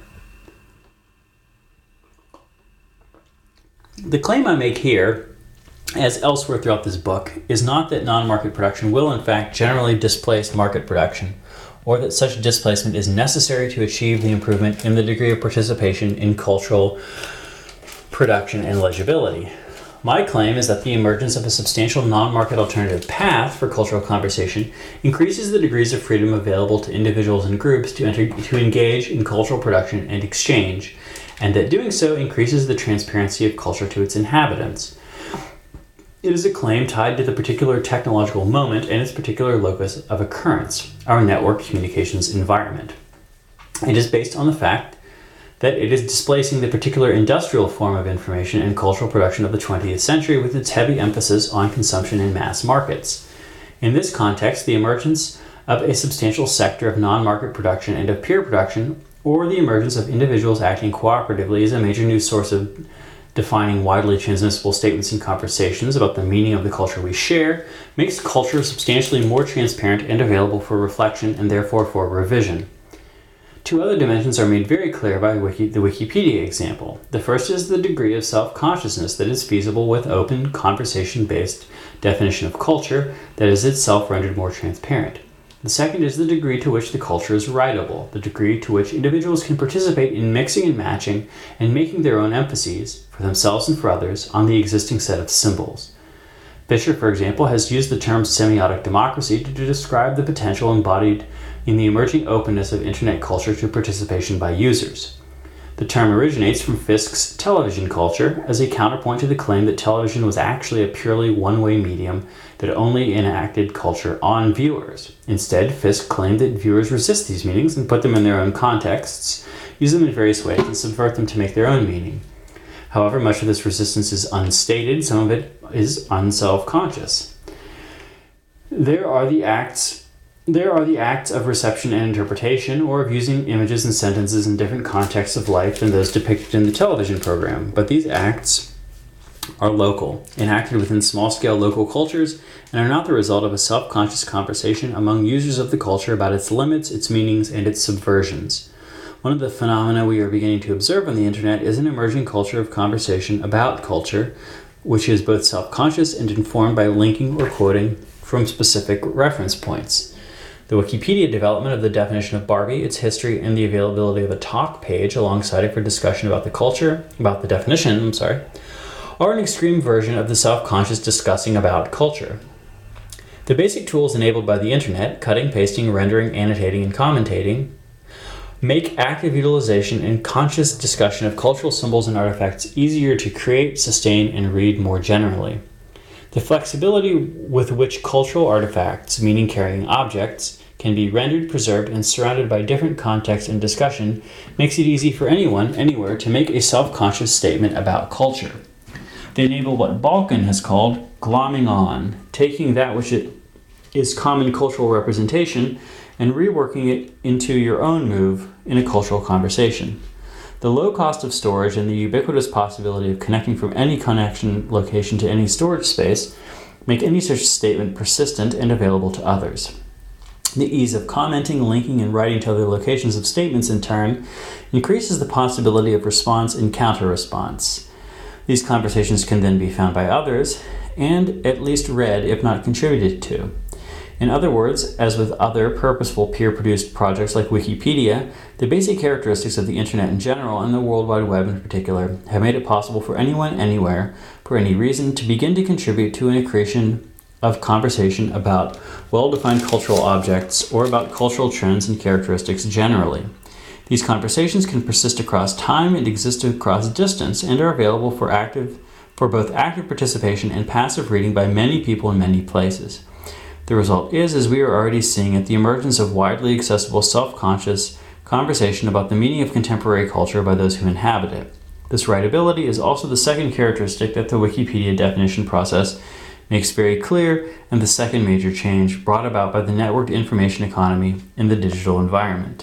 The claim I make here, as elsewhere throughout this book, is not that non-market production will in fact generally displace market production, or that such displacement is necessary to achieve the improvement in the degree of participation in cultural production and legibility. My claim is that the emergence of a substantial non-market alternative path for cultural conversation increases the degrees of freedom available to individuals and groups to enter, to engage in cultural production and exchange, and that doing so increases the transparency of culture to its inhabitants. It is a claim tied to the particular technological moment and its particular locus of occurrence, our network communications environment. It is based on the fact that it is displacing the particular industrial form of information and cultural production of the twentieth century with its heavy emphasis on consumption in mass markets. In this context, the emergence of a substantial sector of non-market production and of peer production, or the emergence of individuals acting cooperatively, is a major new source of defining widely transmissible statements and conversations about the meaning of the culture we share, makes culture substantially more transparent and available for reflection and therefore for revision. Two other dimensions are made very clear by Wiki, the Wikipedia example. The first is the degree of self-consciousness that is feasible with open, conversation-based definition of culture that is itself rendered more transparent. The second is the degree to which the culture is writable, the degree to which individuals can participate in mixing and matching and making their own emphases, for themselves and for others, on the existing set of symbols. Fisher, for example, has used the term semiotic democracy to describe the potential embodied in the emerging openness of internet culture to participation by users. The term originates from Fisk's television culture as a counterpoint to the claim that television was actually a purely one-way medium that only enacted culture on viewers. Instead, Fisk claimed that viewers resist these meanings and put them in their own contexts, use them in various ways, and subvert them to make their own meaning. However, much of this resistance is unstated, some of it is unself-conscious. There are the acts There are the acts of reception and interpretation, or of using images and sentences in different contexts of life than those depicted in the television program. But these acts are local, enacted within small-scale local cultures, and are not the result of a self-conscious conversation among users of the culture about its limits, its meanings, and its subversions. One of the phenomena we are beginning to observe on the internet is an emerging culture of conversation about culture, which is both self-conscious and informed by linking or quoting from specific reference points. The Wikipedia development of the definition of Barbie, its history, and the availability of a talk page alongside it for discussion about the culture, about the definition, I'm sorry, are an extreme version of the self-conscious discussing about culture. The basic tools enabled by the internet, cutting, pasting, rendering, annotating, and commentating, make active utilization and conscious discussion of cultural symbols and artifacts easier to create, sustain, and read more generally. The flexibility with which cultural artifacts, meaning-carrying objects, can be rendered, preserved, and surrounded by different contexts and discussion makes it easy for anyone, anywhere, to make a self-conscious statement about culture. They enable what Balkin has called glomming on, taking that which it is common cultural representation and reworking it into your own move in a cultural conversation. The low cost of storage and the ubiquitous possibility of connecting from any connection location to any storage space make any such statement persistent and available to others. The ease of commenting, linking, and writing to other locations of statements, in turn, increases the possibility of response and counter-response. These conversations can then be found by others, and at least read, if not contributed to. In other words, as with other purposeful peer-produced projects like Wikipedia, the basic characteristics of the internet in general, and the World Wide Web in particular, have made it possible for anyone, anywhere, for any reason, to begin to contribute to an creation of conversation about well-defined cultural objects or about cultural trends and characteristics generally. These conversations can persist across time and exist across distance and are available for active, for both active participation and passive reading by many people in many places. The result is, as we are already seeing it, the emergence of widely accessible, self-conscious conversation about the meaning of contemporary culture by those who inhabit it. This writability is also the second characteristic that the Wikipedia definition process makes very clear, and the second major change brought about by the networked information economy in the digital environment.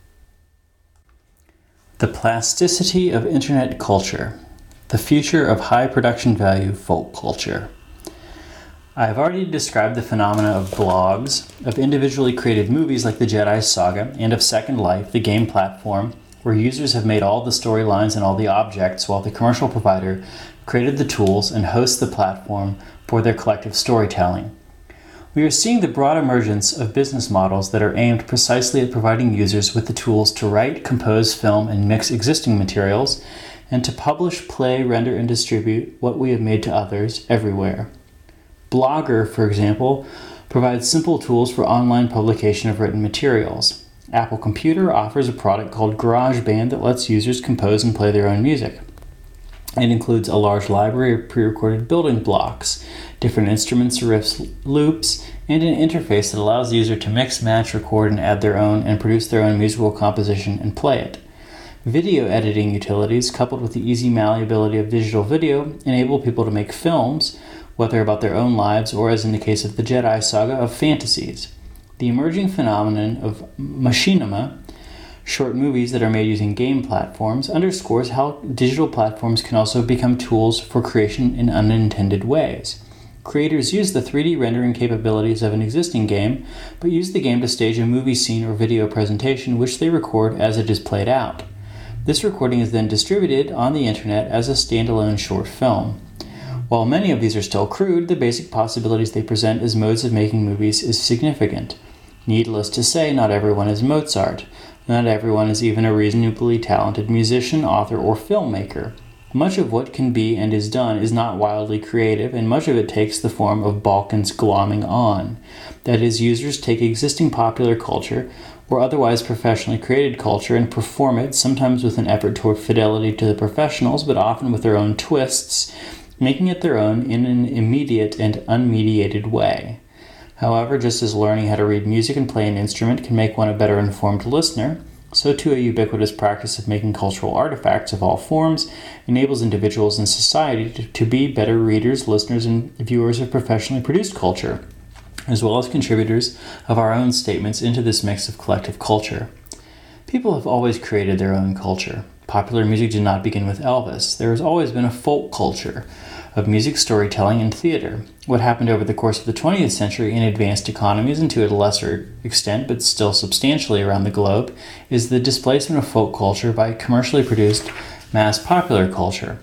The plasticity of internet culture, the future of high production value folk culture. I have already described the phenomena of blogs, of individually created movies like the Jedi Saga, and of Second Life, the game platform, where users have made all the storylines and all the objects, while the commercial provider created the tools and hosts the platform for their collective storytelling. We are seeing the broad emergence of business models that are aimed precisely at providing users with the tools to write, compose, film, and mix existing materials, and to publish, play, render, and distribute what we have made to others everywhere. Blogger, for example, provides simple tools for online publication of written materials. Apple Computer offers a product called GarageBand that lets users compose and play their own music. It includes a large library of pre-recorded building blocks, different instruments, riffs, loops, and an interface that allows the user to mix, match, record, and add their own and produce their own musical composition and play it. Video editing utilities, coupled with the easy malleability of digital video, enable people to make films, whether about their own lives or, as in the case of the Jedi Saga, of fantasies. The emerging phenomenon of machinima, short movies that are made using game platforms, underscores how digital platforms can also become tools for creation in unintended ways. Creators use the three D rendering capabilities of an existing game, but use the game to stage a movie scene or video presentation which they record as it is played out. This recording is then distributed on the internet as a standalone short film. While many of these are still crude, the basic possibilities they present as modes of making movies is significant. Needless to say, not everyone is Mozart. Not everyone is even a reasonably talented musician, author, or filmmaker. Much of what can be and is done is not wildly creative, and much of it takes the form of Balkan's glomming on. That is, users take existing popular culture or otherwise professionally created culture and perform it, sometimes with an effort toward fidelity to the professionals, but often with their own twists, making it their own in an immediate and unmediated way. However, just as learning how to read music and play an instrument can make one a better informed listener, so too a ubiquitous practice of making cultural artifacts of all forms enables individuals in society to, to be better readers, listeners, and viewers of professionally produced culture, as well as contributors of our own statements into this mix of collective culture. People have always created their own culture. Popular music did not begin with Elvis. There has always been a folk culture of music, storytelling, and theater. What happened over the course of the twentieth century in advanced economies, and to a lesser extent, but still substantially around the globe, is the displacement of folk culture by commercially produced mass popular culture.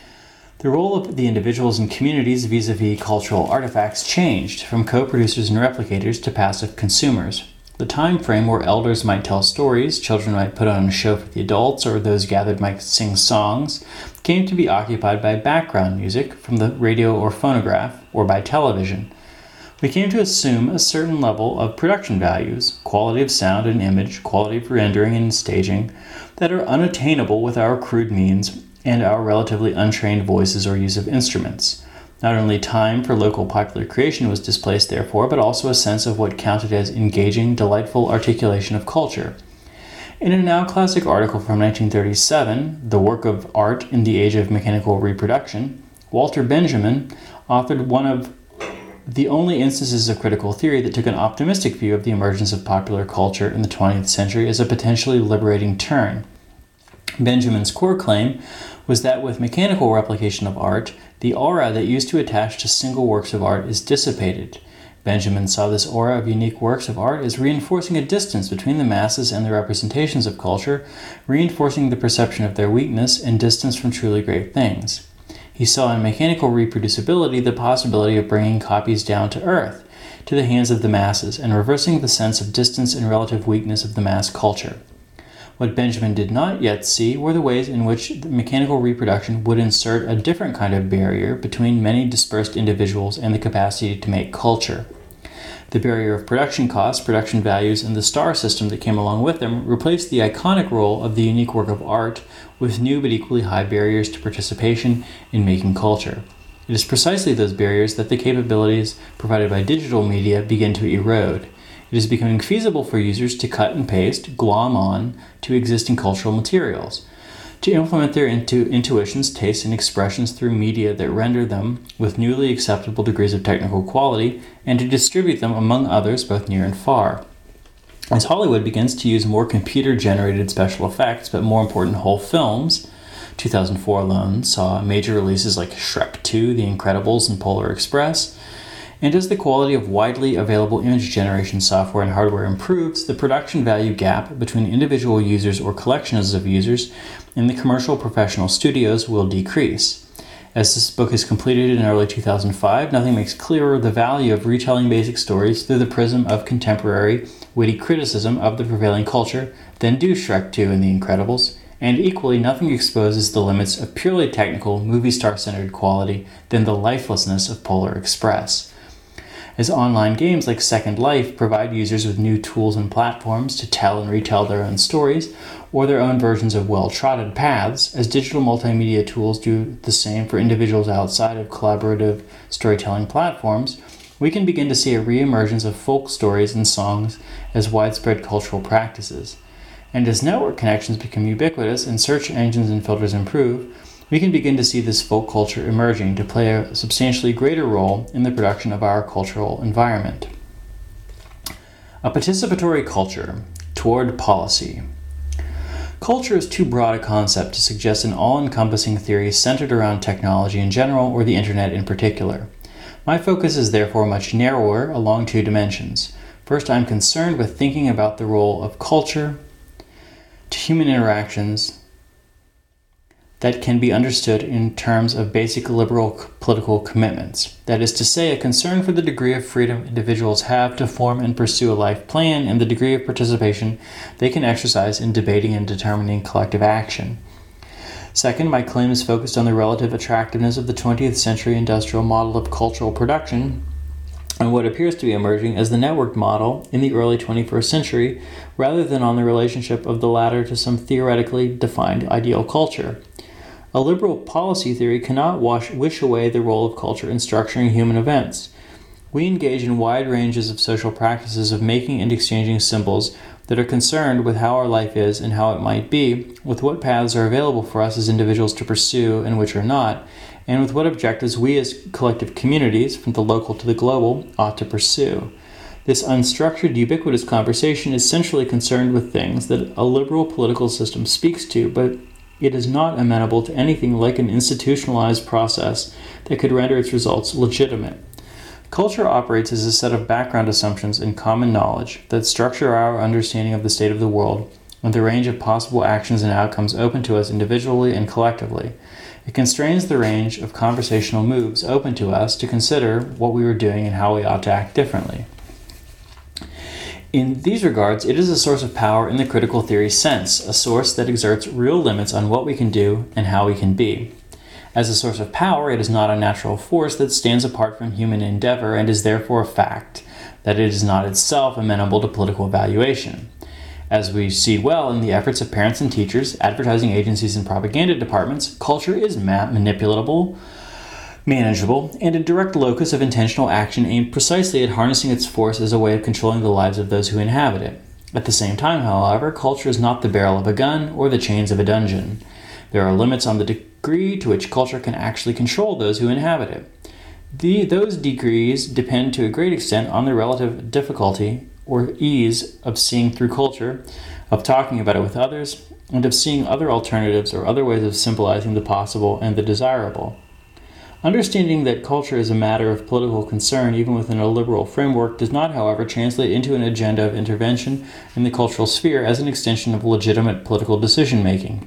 The role of the individuals and communities vis-a-vis cultural artifacts changed from co-producers and replicators to passive consumers. The time frame where elders might tell stories, children might put on a show for the adults, or those gathered might sing songs, came to be occupied by background music from the radio or phonograph, or by television. We came to assume a certain level of production values, quality of sound and image, quality of rendering and staging, that are unattainable with our crude means and our relatively untrained voices or use of instruments. Not only time for local popular creation was displaced, therefore, but also a sense of what counted as engaging, delightful articulation of culture. In a now classic article from nineteen thirty-seven, The Work of Art in the Age of Mechanical Reproduction, Walter Benjamin authored one of the only instances of critical theory that took an optimistic view of the emergence of popular culture in the twentieth century as a potentially liberating turn. Benjamin's core claim was that with mechanical replication of art, the aura that used to attach to single works of art is dissipated. Benjamin saw this aura of unique works of art as reinforcing a distance between the masses and the representations of culture, reinforcing the perception of their weakness and distance from truly great things. He saw in mechanical reproducibility the possibility of bringing copies down to earth, to the hands of the masses, and reversing the sense of distance and relative weakness of the mass culture. What Benjamin did not yet see were the ways in which mechanical reproduction would insert a different kind of barrier between many dispersed individuals and the capacity to make culture. The barrier of production costs, production values, and the star system that came along with them replaced the iconic role of the unique work of art with new but equally high barriers to participation in making culture. It is precisely those barriers that the capabilities provided by digital media begin to erode. It is becoming feasible for users to cut and paste, glom on to existing cultural materials, to implement their intu- intuitions, tastes, and expressions through media that render them with newly acceptable degrees of technical quality, and to distribute them among others both near and far. As Hollywood begins to use more computer-generated special effects, but more important whole films, two thousand four alone saw major releases like Shrek two, The Incredibles, and Polar Express. And as the quality of widely available image generation software and hardware improves, the production value gap between individual users or collections of users in the commercial professional studios will decrease. As this book is completed in early two thousand five, nothing makes clearer the value of retelling basic stories through the prism of contemporary, witty criticism of the prevailing culture than do Shrek two and The Incredibles. And equally, nothing exposes the limits of purely technical, movie star-centered quality than the lifelessness of Polar Express. As online games like Second Life provide users with new tools and platforms to tell and retell their own stories, or their own versions of well-trodden paths, as digital multimedia tools do the same for individuals outside of collaborative storytelling platforms, we can begin to see a re-emergence of folk stories and songs as widespread cultural practices. And as network connections become ubiquitous and search engines and filters improve, we can begin to see this folk culture emerging to play a substantially greater role in the production of our cultural environment. A participatory culture toward policy. Culture is too broad a concept to suggest an all-encompassing theory centered around technology in general or the internet in particular. My focus is therefore much narrower along two dimensions. First, I'm concerned with thinking about the role of culture to human interactions, that can be understood in terms of basic liberal political commitments. That is to say, a concern for the degree of freedom individuals have to form and pursue a life plan and the degree of participation they can exercise in debating and determining collective action. Second, my claim is focused on the relative attractiveness of the twentieth century industrial model of cultural production and what appears to be emerging as the networked model in the early twenty-first century, rather than on the relationship of the latter to some theoretically defined ideal culture. A liberal policy theory cannot wash, wish away the role of culture in structuring human events. We engage in wide ranges of social practices of making and exchanging symbols that are concerned with how our life is and how it might be, with what paths are available for us as individuals to pursue and which are not, and with what objectives we as collective communities, from the local to the global, ought to pursue. This unstructured, ubiquitous conversation is centrally concerned with things that a liberal political system speaks to, but it is not amenable to anything like an institutionalized process that could render its results legitimate. Culture operates as a set of background assumptions and common knowledge that structure our understanding of the state of the world and the range of possible actions and outcomes open to us individually and collectively. It constrains the range of conversational moves open to us to consider what we were doing and how we ought to act differently. In these regards, it is a source of power in the critical theory sense, a source that exerts real limits on what we can do and how we can be. As a source of power, it is not a natural force that stands apart from human endeavor and is therefore a fact, that it is not itself amenable to political evaluation. As we see well in the efforts of parents and teachers, advertising agencies, and propaganda departments, culture is ma- manipulable, manageable, and a direct locus of intentional action aimed precisely at harnessing its force as a way of controlling the lives of those who inhabit it. At the same time, however, culture is not the barrel of a gun or the chains of a dungeon. There are limits on the degree to which culture can actually control those who inhabit it. The, those degrees depend to a great extent on the relative difficulty or ease of seeing through culture, of talking about it with others, and of seeing other alternatives or other ways of symbolizing the possible and the desirable. Understanding that culture is a matter of political concern, even within a liberal framework, does not, however, translate into an agenda of intervention in the cultural sphere as an extension of legitimate political decision-making.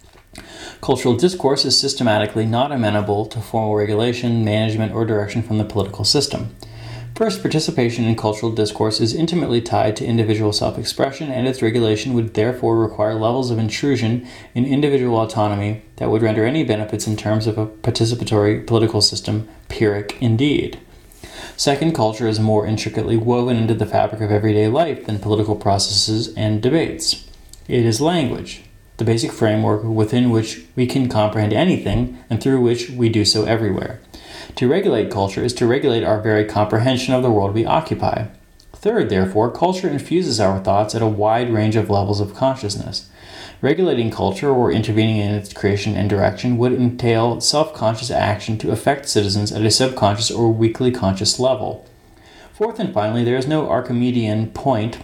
Cultural discourse is systematically not amenable to formal regulation, management, or direction from the political system. First, participation in cultural discourse is intimately tied to individual self-expression, and its regulation would therefore require levels of intrusion in individual autonomy that would render any benefits in terms of a participatory political system pyrrhic indeed. Second, culture is more intricately woven into the fabric of everyday life than political processes and debates. It is language, the basic framework within which we can comprehend anything and through which we do so everywhere. To regulate culture is to regulate our very comprehension of the world we occupy. Third, therefore, culture infuses our thoughts at a wide range of levels of consciousness. Regulating culture or intervening in its creation and direction would entail self-conscious action to affect citizens at a subconscious or weakly conscious level. Fourth and finally, there is no Archimedean point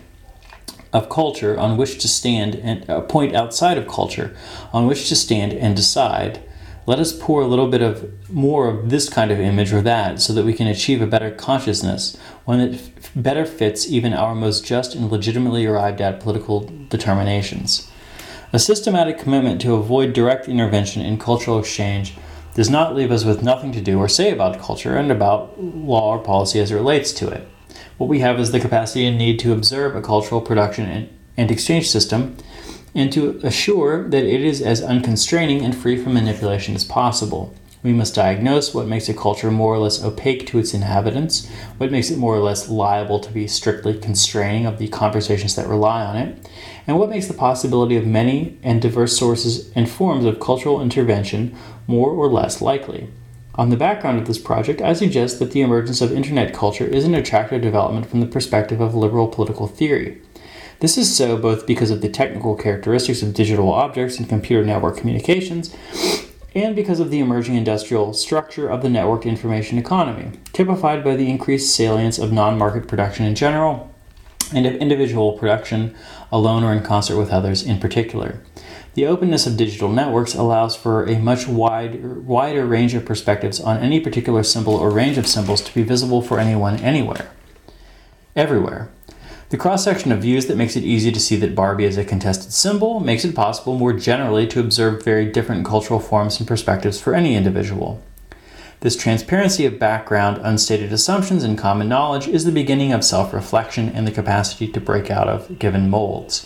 of culture on which to stand, and a point outside of culture on which to stand and decide. Let us pour a little bit of more of this kind of image or that so that we can achieve a better consciousness, one that f- better fits even our most just and legitimately arrived at political determinations. A systematic commitment to avoid direct intervention in cultural exchange does not leave us with nothing to do or say about culture and about law or policy as it relates to it. What we have is the capacity and need to observe a cultural production and, and exchange system, and to assure that it is as unconstraining and free from manipulation as possible. We must diagnose what makes a culture more or less opaque to its inhabitants, what makes it more or less liable to be strictly constraining of the conversations that rely on it, and what makes the possibility of many and diverse sources and forms of cultural intervention more or less likely. On the background of this project, I suggest that the emergence of internet culture is an attractive development from the perspective of liberal political theory. This is so both because of the technical characteristics of digital objects and computer network communications, and because of the emerging industrial structure of the networked information economy, typified by the increased salience of non-market production in general, and of individual production alone or in concert with others in particular. The openness of digital networks allows for a much wide, wider range of perspectives on any particular symbol or range of symbols to be visible for anyone anywhere, everywhere. The cross-section of views that makes it easy to see that Barbie is a contested symbol makes it possible more generally to observe very different cultural forms and perspectives for any individual. This transparency of background, unstated assumptions, and common knowledge is the beginning of self-reflection and the capacity to break out of given molds.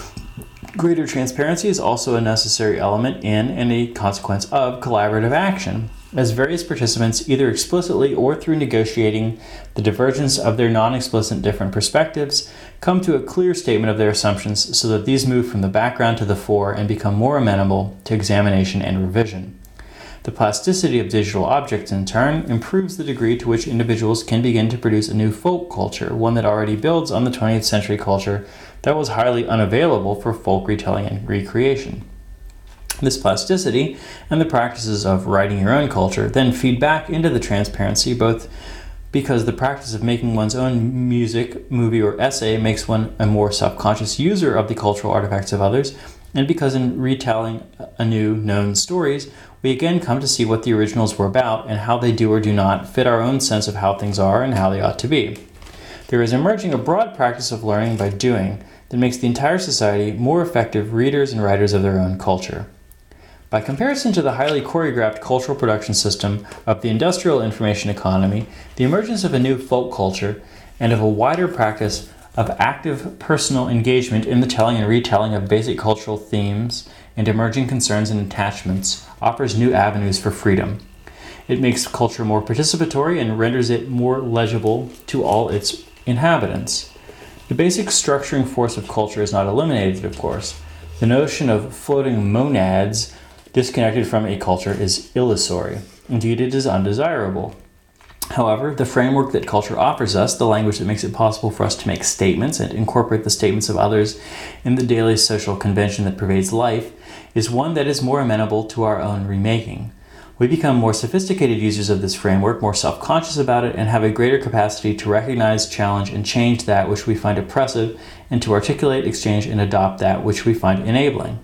Greater transparency is also a necessary element in and a consequence of collaborative action, as various participants, either explicitly or through negotiating the divergence of their non-explicit different perspectives, come to a clear statement of their assumptions so that these move from the background to the fore and become more amenable to examination and revision. The plasticity of digital objects, in turn, improves the degree to which individuals can begin to produce a new folk culture, one that already builds on the twentieth century culture that was highly unavailable for folk retelling and recreation. This plasticity and the practices of writing your own culture then feed back into the transparency, both because the practice of making one's own music, movie, or essay makes one a more self-conscious user of the cultural artifacts of others, and because in retelling anew known stories, we again come to see what the originals were about and how they do or do not fit our own sense of how things are and how they ought to be. There is emerging a broad practice of learning by doing that makes the entire society more effective readers and writers of their own culture. By comparison to the highly choreographed cultural production system of the industrial information economy, the emergence of a new folk culture and of a wider practice of active personal engagement in the telling and retelling of basic cultural themes and emerging concerns and attachments offers new avenues for freedom. It makes culture more participatory and renders it more legible to all its inhabitants. The basic structuring force of culture is not eliminated, of course. The notion of floating monads disconnected from a culture is illusory. Indeed, it is undesirable. However, the framework that culture offers us, the language that makes it possible for us to make statements and incorporate the statements of others in the daily social convention that pervades life, is one that is more amenable to our own remaking. We become more sophisticated users of this framework, more self-conscious about it, and have a greater capacity to recognize, challenge, and change that which we find oppressive, and to articulate, exchange, and adopt that which we find enabling.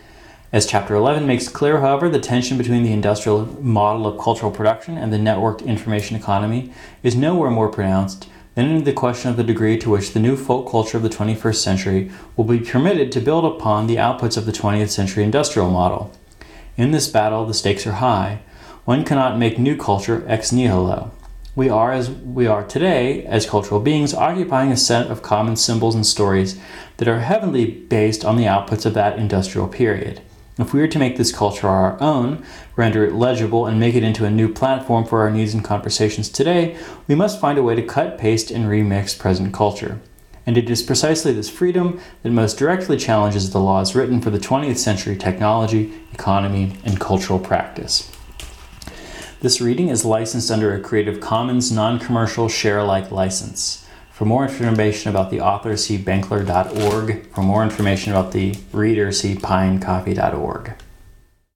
As Chapter eleven makes clear, however, the tension between the industrial model of cultural production and the networked information economy is nowhere more pronounced than in the question of the degree to which the new folk culture of the twenty-first century will be permitted to build upon the outputs of the twentieth century industrial model. In this battle, the stakes are high. One cannot make new culture ex nihilo. We are, as we are today, as cultural beings, occupying a set of common symbols and stories that are heavily based on the outputs of that industrial period. If we are to make this culture our own, render it legible, and make it into a new platform for our needs and conversations today, we must find a way to cut, paste, and remix present culture. And it is precisely this freedom that most directly challenges the laws written for the twentieth century technology, economy, and cultural practice. This reading is licensed under a Creative Commons non-commercial share-alike license. For more information about the author, see Benkler dot org. For more information about the reader, see pine coffee dot org.